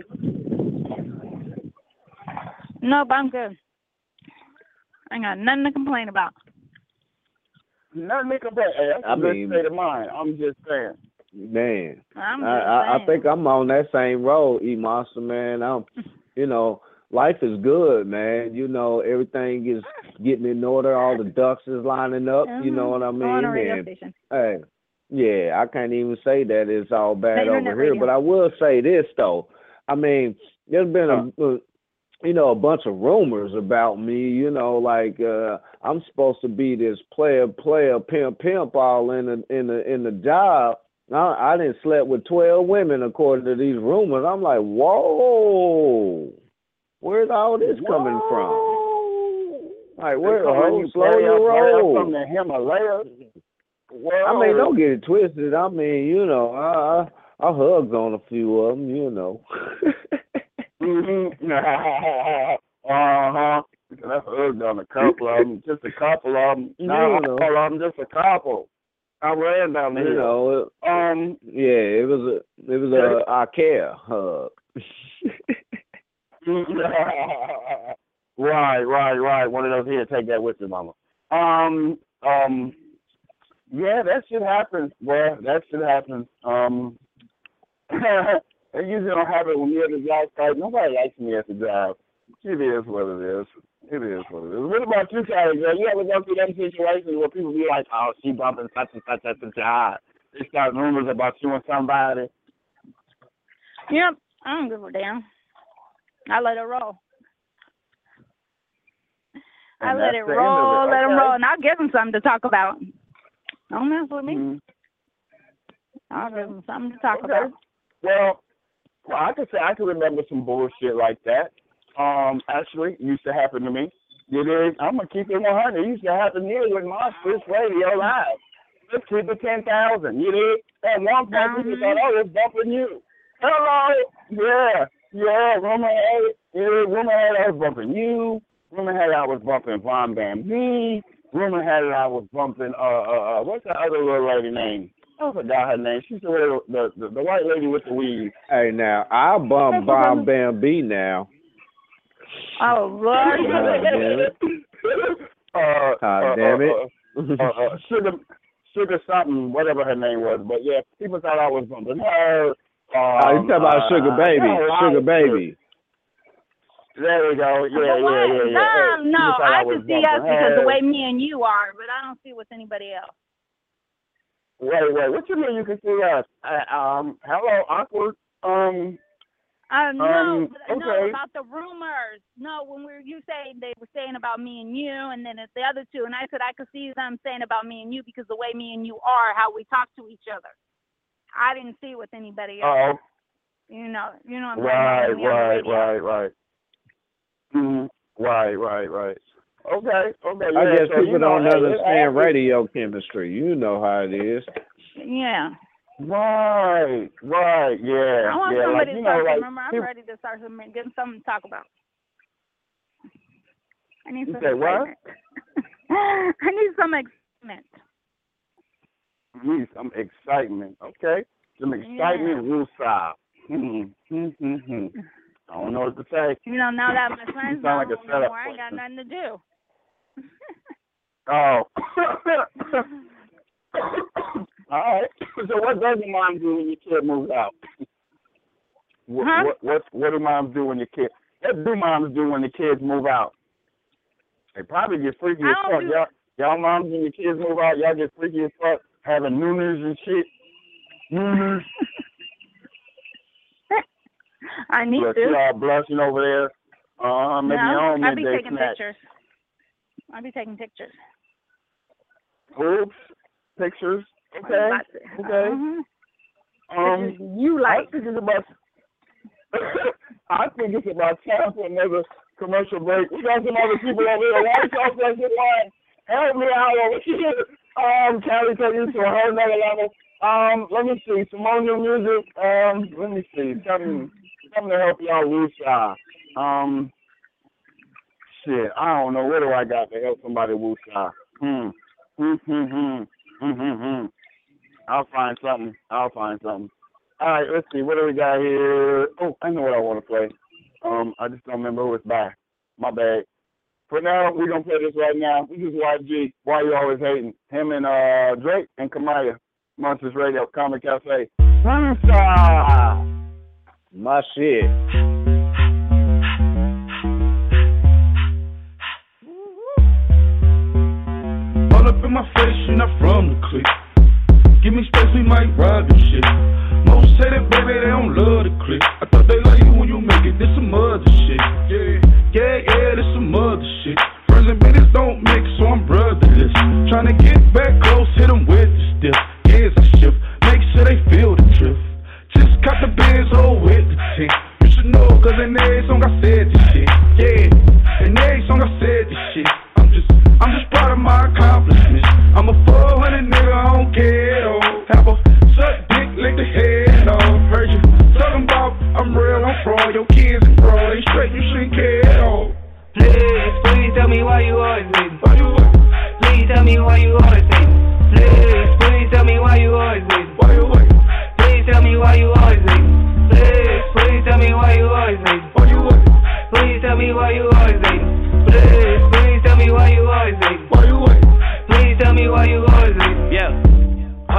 Nope, I'm good. I ain't got nothing to complain about. Nothing to complain. Hey, that's I a good mean, state of mind. I'm just saying. Man, I'm just I, I, I saying. think I'm on that same road, E Monster, man. I'm, you know, life is good, man. You know, everything is getting in order. All the ducks is lining up. Mm-hmm. You know what I mean? On a radio and, station. hey, yeah, I can't even say that it's all bad The over internet here, radio. but I will say this though. I mean, there's been a, a you know, a bunch of rumors about me, you know, like uh, I'm supposed to be this player, player, pimp, pimp, all in the in the in the job. I, I didn't slept with twelve women according to these rumors. I'm like, whoa, where's all this Whoa. coming from? Like, where? They calling you Slow player, your player roll. from the Himalayas. Whoa. I mean, don't get it twisted. I mean, you know, I I, I hugs on a few of them, you know. Mm-hmm. uh-huh. That's hugged on a couple of them. Just a couple of them. You No, know. all of them, just a couple. I ran down the You hill. know, it, Um, yeah, it was a it was a IKEA hug. Right, right, right. One of those here, take that with you, mama. Um, um, yeah, that shit happens, boy. That shit happens. Um, it usually don't happen when you're at the job site. Nobody likes me at the job. It is what it is. It is what it is. What about you, Tyler? You ever go through them situations where people be like, oh, she bumping such and such at the job? They start rumors about you and somebody. Yep, I don't give a damn. I let it roll. I And let that's it the end roll, of it. let them Okay. roll, and I'll give them something to talk about. Don't mess with me. Mhm. I'll give them something to talk Okay. about. Well, well, I could say I can remember some bullshit like that. Um, actually, it used to happen to me. You dig? I'm gonna keep it one hundred. It used to happen here with Monsters Radio Live. Let's keep it ten thousand. You dig? At one point, people thought, oh, it's bumping you. Hello? Yeah, yeah. Rumor had it. Yeah, rumor had it, I was bumping you. Rumor had it, I was bumping Von Bam B. Rumor had it, I was bumping, uh, uh, uh, what's that other little lady name? I forgot her name. She's the, the, the, the white lady with the weave. Hey, now, I'll bump Bomb Bam B now. Oh, Lord. God damn it. Uh, God uh, damn it. Uh, uh, uh, Sugar, Sugar something, whatever her name was. But, yeah, people thought I was bumping her. Um, Oh, you talking about Sugar uh, Baby. yeah, Sugar Baby. There we go. Yeah, But yeah, yeah, yeah. No, no, People thought I was can see us bumping because the her. way me and you are, but I don't see with anybody else. Wait, wait. What you mean you can see us? Uh, um, hello, awkward. Um, Uh, no, Um, but, no, okay. about the rumors. No, when we were, you saying they were saying about me and you, and then it's the other two, and I said I could see them saying about me and you because the way me and you are, how we talk to each other. I didn't see with anybody else. oh, You know, you know what I'm right, saying? About me on the right, radio. right, right. Mm, right, right, right. Okay, okay. I yeah, guess so, people you know, don't hey, it understand happens. radio chemistry. You know how it is. Yeah. Right, right, yeah, I want yeah. somebody Like, you to know, start. like, Remember, I'm people- ready to start some, getting something to talk about. I need You some say what? excitement. I need some excitement. need some excitement. Okay, some excitement will stop. Hmm, hmm, hmm, hmm. I don't know what to say. You know, now that my friends You sound know like a no setup more, I ain't got person. nothing to do. Oh. All right. So what does a mom do when your kid moves out? What, Huh? what what what do moms do when your kid? What do moms do when the kids move out? They probably get freaky I as don't fuck. do- Y'all, y'all moms when your kids move out, y'all get freaky as fuck, having nooners and shit. Nooners. I need Look, to. y'all blushing over there. Uh, maybe no, your own I'll be midday taking snack. pictures. I'll be taking pictures. Oops. Pictures. Okay. Lots of- Okay. Mhm. Um, Pictures you like. I think it's about. I think it's about time for another commercial break. We got some other people over here. Why y'all say good line? Help me out over here. Um, Callie, take you to a whole nother level. Um, let me see. Some more new music. Um, let me see. Something, something to help y'all lose shy. Um, shit. I don't know. What do I got to help somebody lose shy? Hmm. Hmm. Hmm. Hmm. Hmm. Hmm. Hmm. I'll find something. I'll find something. All right, let's see. What do we got here? Oh, I know what I want to play. Um, I just don't remember who it's by. My bad. For now, we're going to play this right now. This is Y G. Why You Always Hating? Him and uh, Drake and Kamaya. Monsters Radio, Comic Cafe. Rooster! My shit. All up in my face, you're not from the clique. Give me space, we might rob your shit. Most say that, baby, they don't love the clique. I thought they like you when you make it, this some other shit. Yeah, yeah, yeah, this some other shit. Friends and business don't mix, so I'm brotherless. Tryna get back close, hit them with the stiff. Gears I shift, make sure they feel the drift. Just cut the Benz, oh, with the tint. You should know, cause in every song I said this shit. Yeah, in every song I said this shit. I'm just, I'm just proud of my accomplishments. I'm a four hundred nigga, I don't care at all. Have a suck dick, lick the head off. Heard you talking about I'm real, I'm fraud. Your kids and bro, they straight, you shouldn't care at all. Please, please tell me why you always hating. Why you Please tell me why you always hating.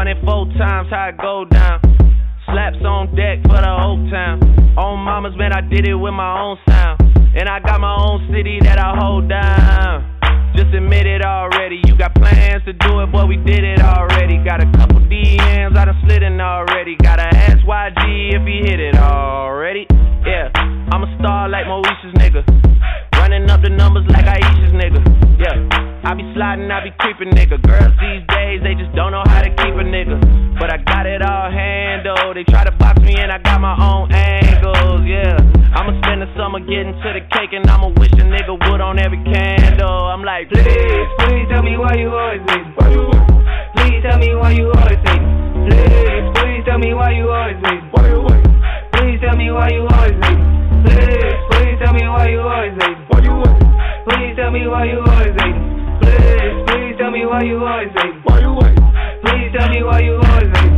run it four times, how it go down. Slaps on deck for the whole town. On mamas, man, I did it with my own sound. And I got my own city that I hold down. Just admit it already. You got plans to do it, boy, we did it already. Got a couple D Ms, I done slid in already. Gotta ask Y G if he hit it already. Yeah, I'm a star like Moesha's nigga. Running up the numbers like Aisha's nigga. Yeah, I be sliding, I be creeping nigga. Girls these days, they just don't know how to keep a nigga. But I got it all handled. They try to box me and I got my own angles, yeah. I'ma spend the summer getting to the cake and I'ma wish a nigga would on every candle. I'm like, please, please tell me why you always waiting. Please tell me why you always waiting. Please, please tell me why you always waiting. Please tell me why you always waiting. Please, please tell me why you always waiting. Please tell me why you always waiting. Please, please tell me why you always waiting. Please tell me why you always waiting.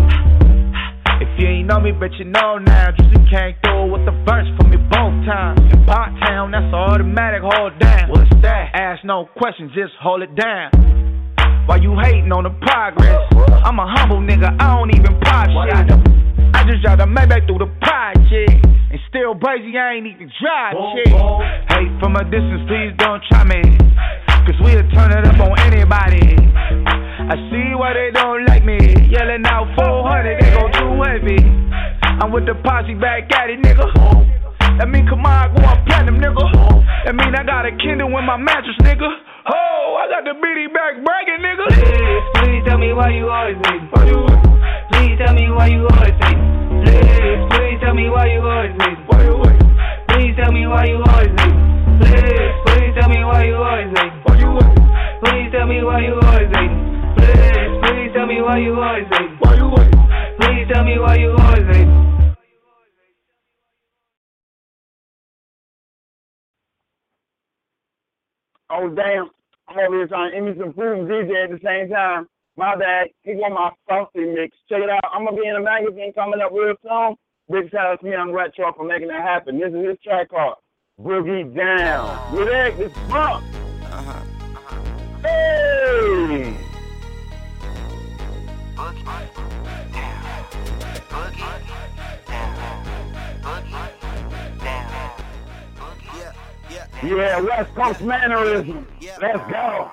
If you ain't know me, but you know now. Juicy came through with the verse for me both times. In Pot Town, that's automatic, hold down. What's that? Ask no questions, just hold it down. Why you hating on the progress? I'm a humble nigga, I don't even pop shit. I just drive the Maybach through the project. And still brazy, I ain't even drive shit. Hate from a distance, please don't try me. Cause we'll turn it up on anybody. I see why they don't like me. Yelling out four hundred, they go too heavy. I'm with the posse back at it, nigga. That mean come on, go on platinum, nigga. That mean I got a Kindle in my mattress, nigga. Oh, I got the B D back bragging, nigga. Please, please tell me why you always waiting. Please tell me why you always waiting. Please, please tell me why you always waiting. Please tell me why you always waiting. Please, please tell me why you always waiting. Please tell me why you always waiting. Please, please tell me why you always waiting. Please tell me why you always waiting. Oh, damn. I'm over here trying to eat me some food and D J at the same time. My bad. He got my saucy mix. Check it out. I'm going to be in a magazine coming up real soon. Big shout out to Young Retro for making that happen. This is his track called Boogie Down. You there? This is funk. Uh-huh. Hey! Boogie down. Boogie down. Boogie down. Yeah, yeah. Yeah, West Coast mannerism. Let's go.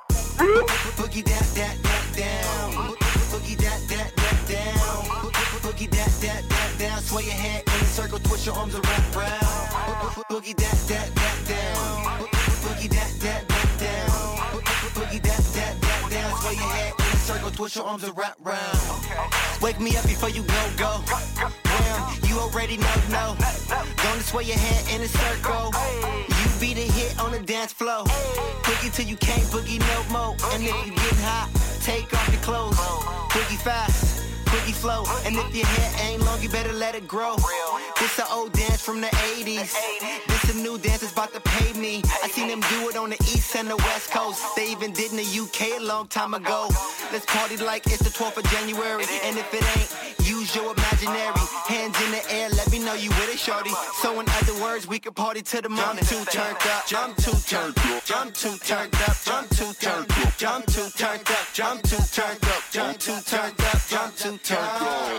Boogie that, that, that, down. Boogie that, that, that, down. Boogie that, that, that, down. Sway your head in a circle, twist your arms around, round. Boogie that, that, that, down. Boogie that, that, that, down. Boogie that, that, that, down. Sway your head in a circle, twist your arms around, round. Wake me up before you go, go. Well, you already know, no. Gonna sway your head in a circle. You be the hit on the dance floor. Boogie till you can't boogie no more. And if you get hot, take off your clothes. Boogie fast, boogie flow. And if your hair ain't long, you better let it grow. This an old dance from the eighties. This a new dance that's about to pay me. I seen them do it on the east and the west coast. They even did in the U K a long time ago. Let's party like it's the twelfth of January. And if it ain't, use your imaginary. Hands in the air, let me know you with it, shorty. So in other words, we can party to the morning. Jump too turned up, jump too turned up, jump too turned up, jump too turned up, jump too turned up, jump too turned up, jump too turned up, jump too turned up.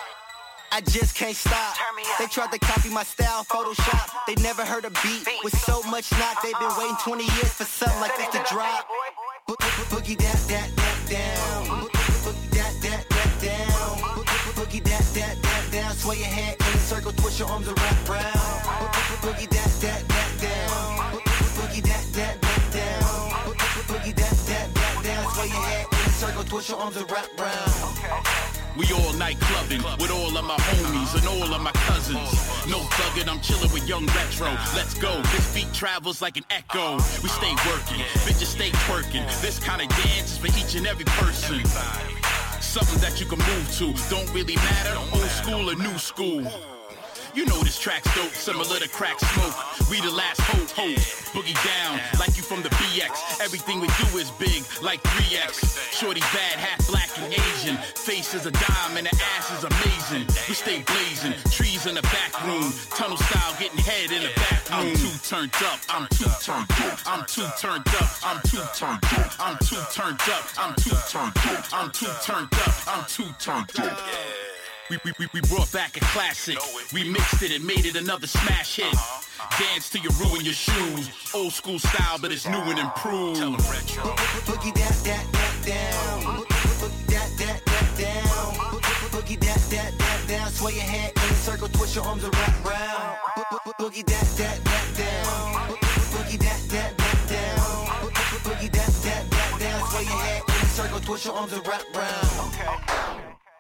I just can't stop. They tried to copy my style, Photoshop. They never heard a beat with so much knock. They've been waiting twenty years for something like this to drop. Boogie that, that, that, down. Boogie that, that, that, down. Boogie that, that, that, down. Sway your head in a circle, twist your arms around, round. Boogie that, that, that, down. Boogie that, that, that, down. Boogie that, that, that, down. Sway your head in a circle, twist your arms around, round. We all night clubbing with all of my homies and all of my cousins. No thuggin', I'm chillin' with Young Retro. Let's go, this beat travels like an echo. We stay working, bitches stay twerking. This kind of dance is for each and every person. Something that you can move to, don't really matter, old school or new school. You know this track's dope, similar to crack smoke. We the last hope, host, boogie down, like you from the B X. Everything we do is big, like three X. Shorty bad, half black and Asian. Face is a dime and the ass is amazing. We stay blazing, trees in the back room. Tunnel style, getting head in the back room. I'm too turned up, I'm too turned up. I'm too turned up, I'm too turned up. I'm too turned up, I'm too turned up. I'm too turned up, I'm too turned up. We, we, we, we brought back a classic. We mixed it and made it another smash hit. Dance till you ruin your shoes. Old school style, but it's new and improved. Tell 'em retro. Boogie that, that, that, down. Boogie that, that, that, down. Boogie that, that, that, down. Sway your head in a circle, twist your arms and wrap round. Boogie that, that, that, down. Boogie that, that, that, down. Boogie that, that, that, down. Sway your head in a circle, twist your arms and wrap round. Okay.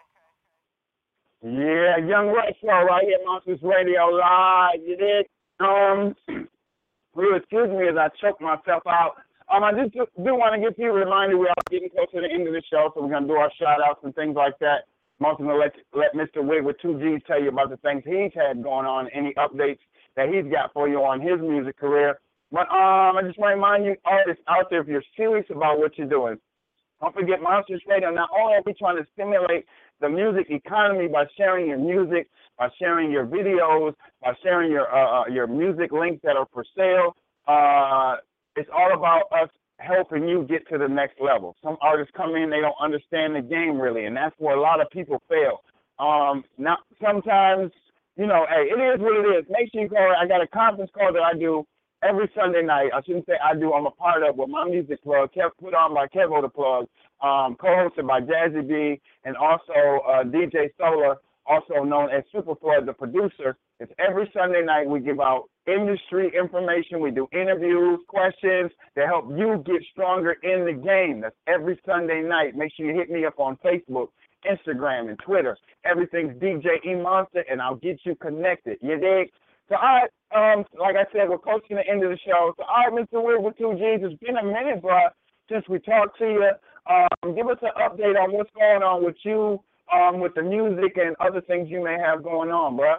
Yeah, Young Retro right here, Monsters Radio Live. You did. Um, really, excuse me as I choke myself out. Um, I just do, do want to give you a reminder we are getting close to the end of the show, so we're going to do our shout-outs and things like that. I'm also going to let, let Mister Wig with two G's tell you about the things he's had going on, any updates that he's got for you on his music career. But um, I just want to remind you, artists out there, if you're serious about what you're doing, don't forget Monsters Radio. Not only are we trying to stimulate the music economy by sharing your music, by sharing your videos, by sharing your uh, your music links that are for sale, uh, it's all about us helping you get to the next level. Some artists come in, they don't understand the game really, and that's where a lot of people fail. Um, now, sometimes, you know, hey, it is what it is. Make sure you call. I got a conference call that I do every Sunday night. I shouldn't say I do. I'm a part of with my music plug, kept put on by Kevo the Plug, um, co-hosted by Jazzy B, and also uh, D J Solar, also known as Super Floyd, the producer. It's every Sunday night we give out industry information. We do interviews, questions to help you get stronger in the game. That's every Sunday night. Make sure you hit me up on Facebook, Instagram, and Twitter. Everything's D J E Monster, and I'll get you connected. You dig? So, all right, um, like I said, we're close to the end of the show. So, all right, Mister Weird with two G's, it's been a minute, bro, since we talked to you. Um, give us an update on what's going on with you, um, with the music and other things you may have going on, bro.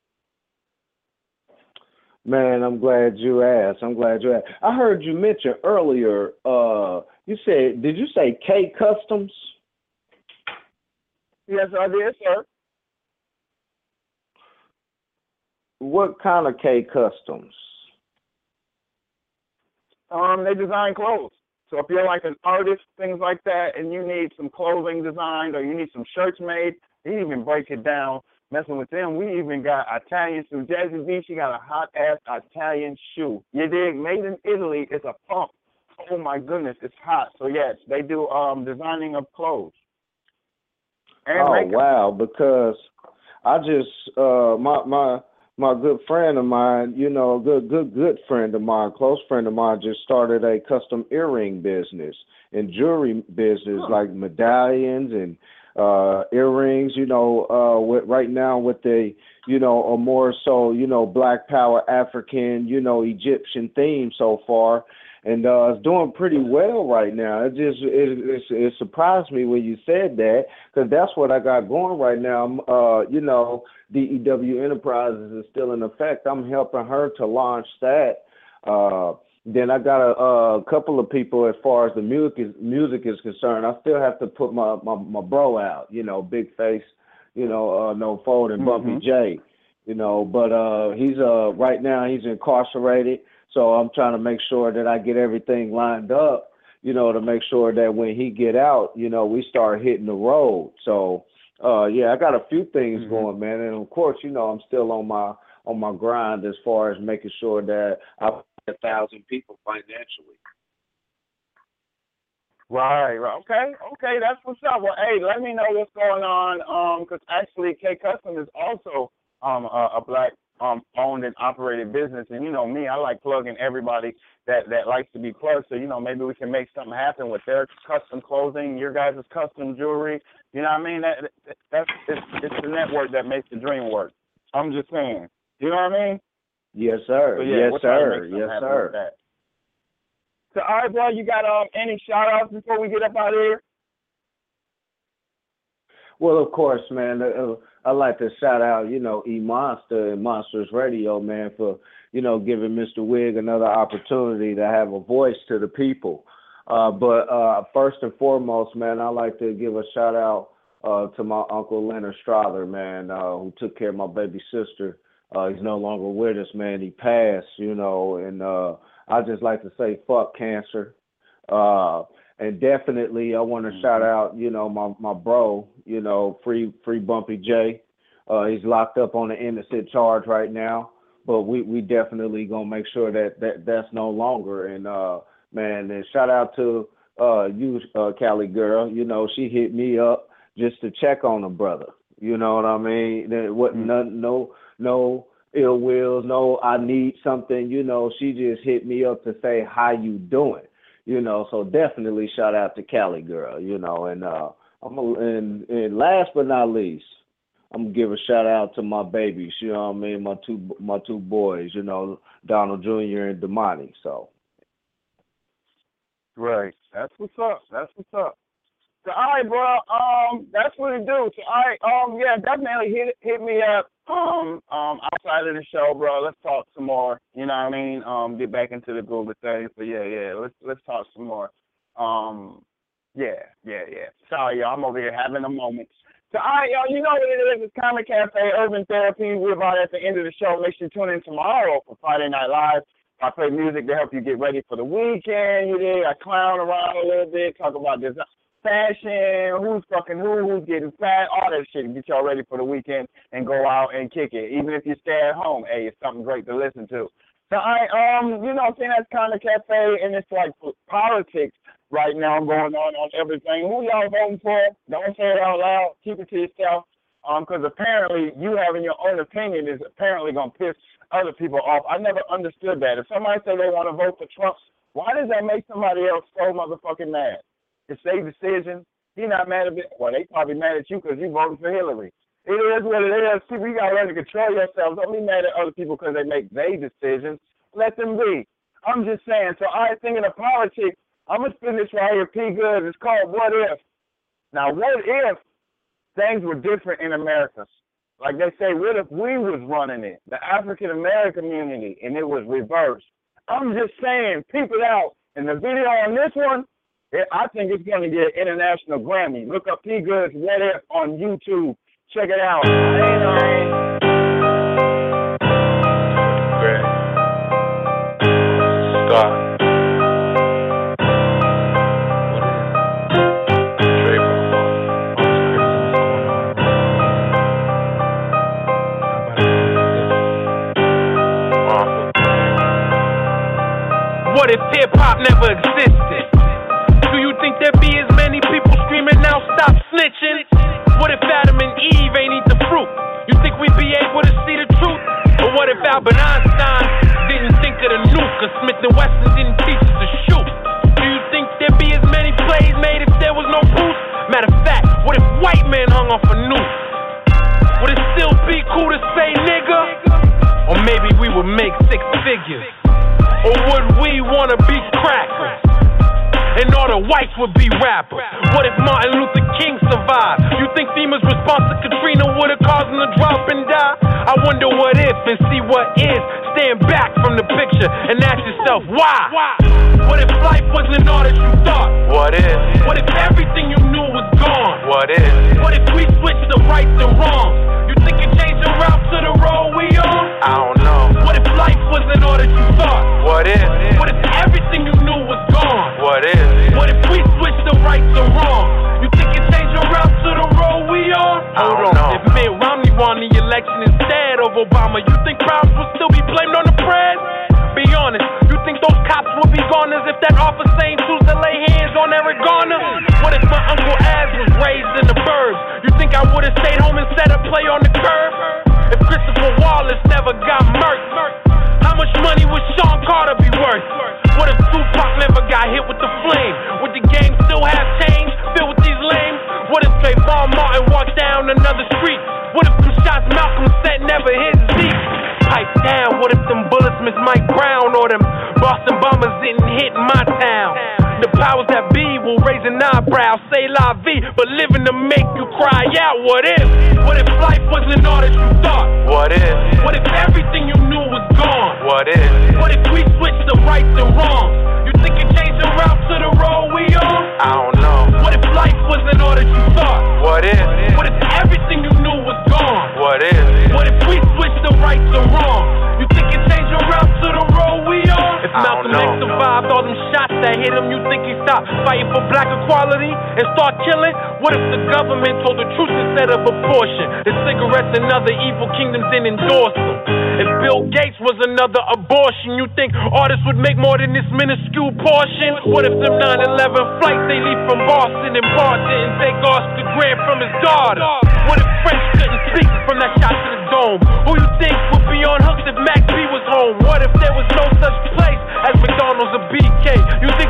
Man, I'm glad you asked. I'm glad you asked. I heard you mention earlier, uh, you said, did you say K Customs? Yes, I did, sir. What kind of K Customs? Um, they design clothes. So if you're like an artist, things like that, and you need some clothing designed or you need some shirts made, they even break it down. Messing with them, we even got Italian shoes. Jazzy B, she got a hot-ass Italian shoe. You dig? Made in Italy. It's a pump. Oh, my goodness. It's hot. So, yes, they do um, designing of clothes. And oh, makeup. Wow, because I just, uh, my, my, my good friend of mine, you know, a good, good, good friend of mine, close friend of mine, just started a custom earring business and jewelry business, huh. like medallions and uh, earrings, you know, uh, with, right now with the, you know, a more so, you know, Black Power, African, you know, Egyptian theme so far. And uh, it's doing pretty well right now. It just it, it, it surprised me when you said that, because that's what I got going right now. Uh, you know, D E W Enterprises is still in effect. I'm helping her to launch that. Uh, then I got a, a couple of people as far as the music is, music is concerned. I still have to put my, my, my bro out, you know, Big Face, you know, uh, No Fold and Bumpy mm-hmm. J, you know. But uh, he's uh, right now he's incarcerated. So I'm trying to make sure that I get everything lined up, you know, to make sure that when he get out, you know, we start hitting the road. So, uh, yeah, I got a few things mm-hmm. going, man. And, of course, you know, I'm still on my on my grind as far as making sure that I feed a thousand people financially. Right, right. Okay, okay, that's what's up. Well, hey, let me know what's going on, um, because actually K Custom is also um, a, a black Um, owned and operated business, and you know me, I like plugging everybody that, that likes to be plugged. So you know maybe we can make something happen with their custom clothing, your guys' custom jewelry. You know what I mean? That, that that's it's, it's the network that makes the dream work. I'm just saying. You know what I mean? Yes, sir. So, yeah, yes, we'll sir. Yes, sir. So all right, bro, you got um any shout outs before we get up out of here? Well, of course, man. Uh, I'd like to shout out, you know, E Monster and Monsters Radio, man, for, you know, giving Mister Wig another opportunity to have a voice to the people. Uh, but uh, first and foremost, man, I'd like to give a shout out uh, to my Uncle Leonard Strother, man, uh, who took care of my baby sister. Uh, he's no longer with us, man. He passed, you know, and uh, I just like to say fuck cancer. Uh, and definitely I want to mm-hmm. shout out, you know, my, my bro, you know, free free Bumpy J. Uh, he's locked up on an innocent charge right now, but we, we definitely going to make sure that, that that's no longer. And, uh, man, and shout out to uh, you, uh, Cali girl. You know, she hit me up just to check on her brother. You know what I mean? There wasn't mm-hmm. no, no ill wills, no I need something. You know, she just hit me up to say, how you doing? You know, so definitely shout out to Cali girl, you know, and uh, I'm a, and, and last but not least, I'm gonna give a shout out to my babies, you know what I mean, my two my two boys, you know, Donald Junior and Damani. So, right, that's what's up. That's what's up. So, all right, bro. Um, that's what it do. So, all right, um, yeah, definitely hit hit me up. Um, um, outside of the show, bro. Let's talk some more. You know what I mean? Um, get back into the groove of things. But yeah, yeah, let's let's talk some more. Um, yeah, yeah, yeah. Sorry, y'all. I'm over here having a moment. So, all right, y'all. You know what it is? It's Comic Cafe Urban Therapy. We're about at the end of the show. Make sure you tune in tomorrow for Friday Night Live. I play music to help you get ready for the weekend. You did. I clown around a little bit, talk about design. Fashion, who's fucking who, who's getting fat, all that shit to get y'all ready for the weekend and go out and kick it. Even if you stay at home, hey, it's something great to listen to. So I, um, you know what I'm saying, that's kind of cafe, and it's like politics right now going on on everything. Who y'all voting for? Don't say it out loud. Keep it to yourself, um, because apparently you having your own opinion is apparently going to piss other people off. I never understood that. If somebody say they want to vote for Trump, why does that make somebody else so motherfucking mad? It's their decision. You're not mad at it. Well, they probably mad at you because you voted for Hillary. It is what it is. People, you got to learn to control yourselves. Don't be mad at other people because they make their decisions. Let them be. I'm just saying. So I was thinking of politics. I'm going to spin this right here, P. Good. It's called What If. Now, what if things were different in America? Like they say, what if we was running it, the African-American community, and it was reversed? I'm just saying, peep it out. And the video on this one, I think it's going to get an international Grammy. Look up P. Good's What If on YouTube. Check it out. Greg. Scott. What if hip-hop never existed? Do you think there'd be as many people screaming now, stop snitching? What if Adam and Eve ain't eat the fruit? You think we'd be able to see the truth? Or what if Albert Einstein didn't think of the nuke? Or Smith and Wesson didn't teach us to shoot? Do you think there'd be as many plays made if there was no boost? Matter of fact, what if white men hung off a noose? Would it still be cool to say nigga? Or maybe we would make six figures? Or would we wanna be crackers? And all the whites would be rappers. What if Martin Luther King survived? You think FEMA's response to Katrina would've caused him to drop and die? I wonder what if and see what is. Stand back from the picture and ask yourself why. What if life wasn't all that you thought? What if? What if everything you knew was gone? What if? What if we switched the rights and wrongs? You think it changed the route to the road we on? I don't know. What if life wasn't all that you thought? What if? What if everything you knew was gone? What if? What if we switched the rights and wrongs? You think it changed the route to the road we on? I don't know. If Mitt Romney won the election instead of Obama, you think crimes would still be blamed on the press? Be honest, you think those cops would be goners if that officer ain't choose to lay hands on Eric Garner? What if my Uncle Az was raised in the burbs? You think I would've stayed home instead of play on the curb? If Christopher Wallace never got murked, how much money would Sean Carter be worth? What if Tupac never got hit with the flame? Would the game still have change filled with these lames? What if Trayvon Martin walked down another street? What if them shots Malcolm sent never hit Zeke? Pipe down, what if them bullets miss Mike Brown? Or them Boston bombers didn't hit my town? The powers that be will raise raising eyebrows, say la vie, but living to make you cry out. What if? What if life wasn't all that you thought? What if? What if everything you knew was gone? What if? What if we switched the rights and wrongs? You think it changed the route to the road we on? I don't know. What if life wasn't all that you thought? What if? What if everything you knew was gone? What if? What if we switched the rights and wrongs? You think it changed the route to the road we on? If Malcolm X survived all them shots that hit him, you think he stopped fighting for black equality and start killing? What if the government told the truth instead of abortion? The cigarettes and other evil kingdoms didn't endorse them. If Bill Gates was another abortion, you think artists would make more than this minuscule portion? What if them nine eleven flights they leave from Boston and Bart didn't take Oscar Grant from his daughter? What if French couldn't speak from that shot to the dome? Who you think would be on hooks if Mac B was home? What if there was no such place as McDonald's or B K? You think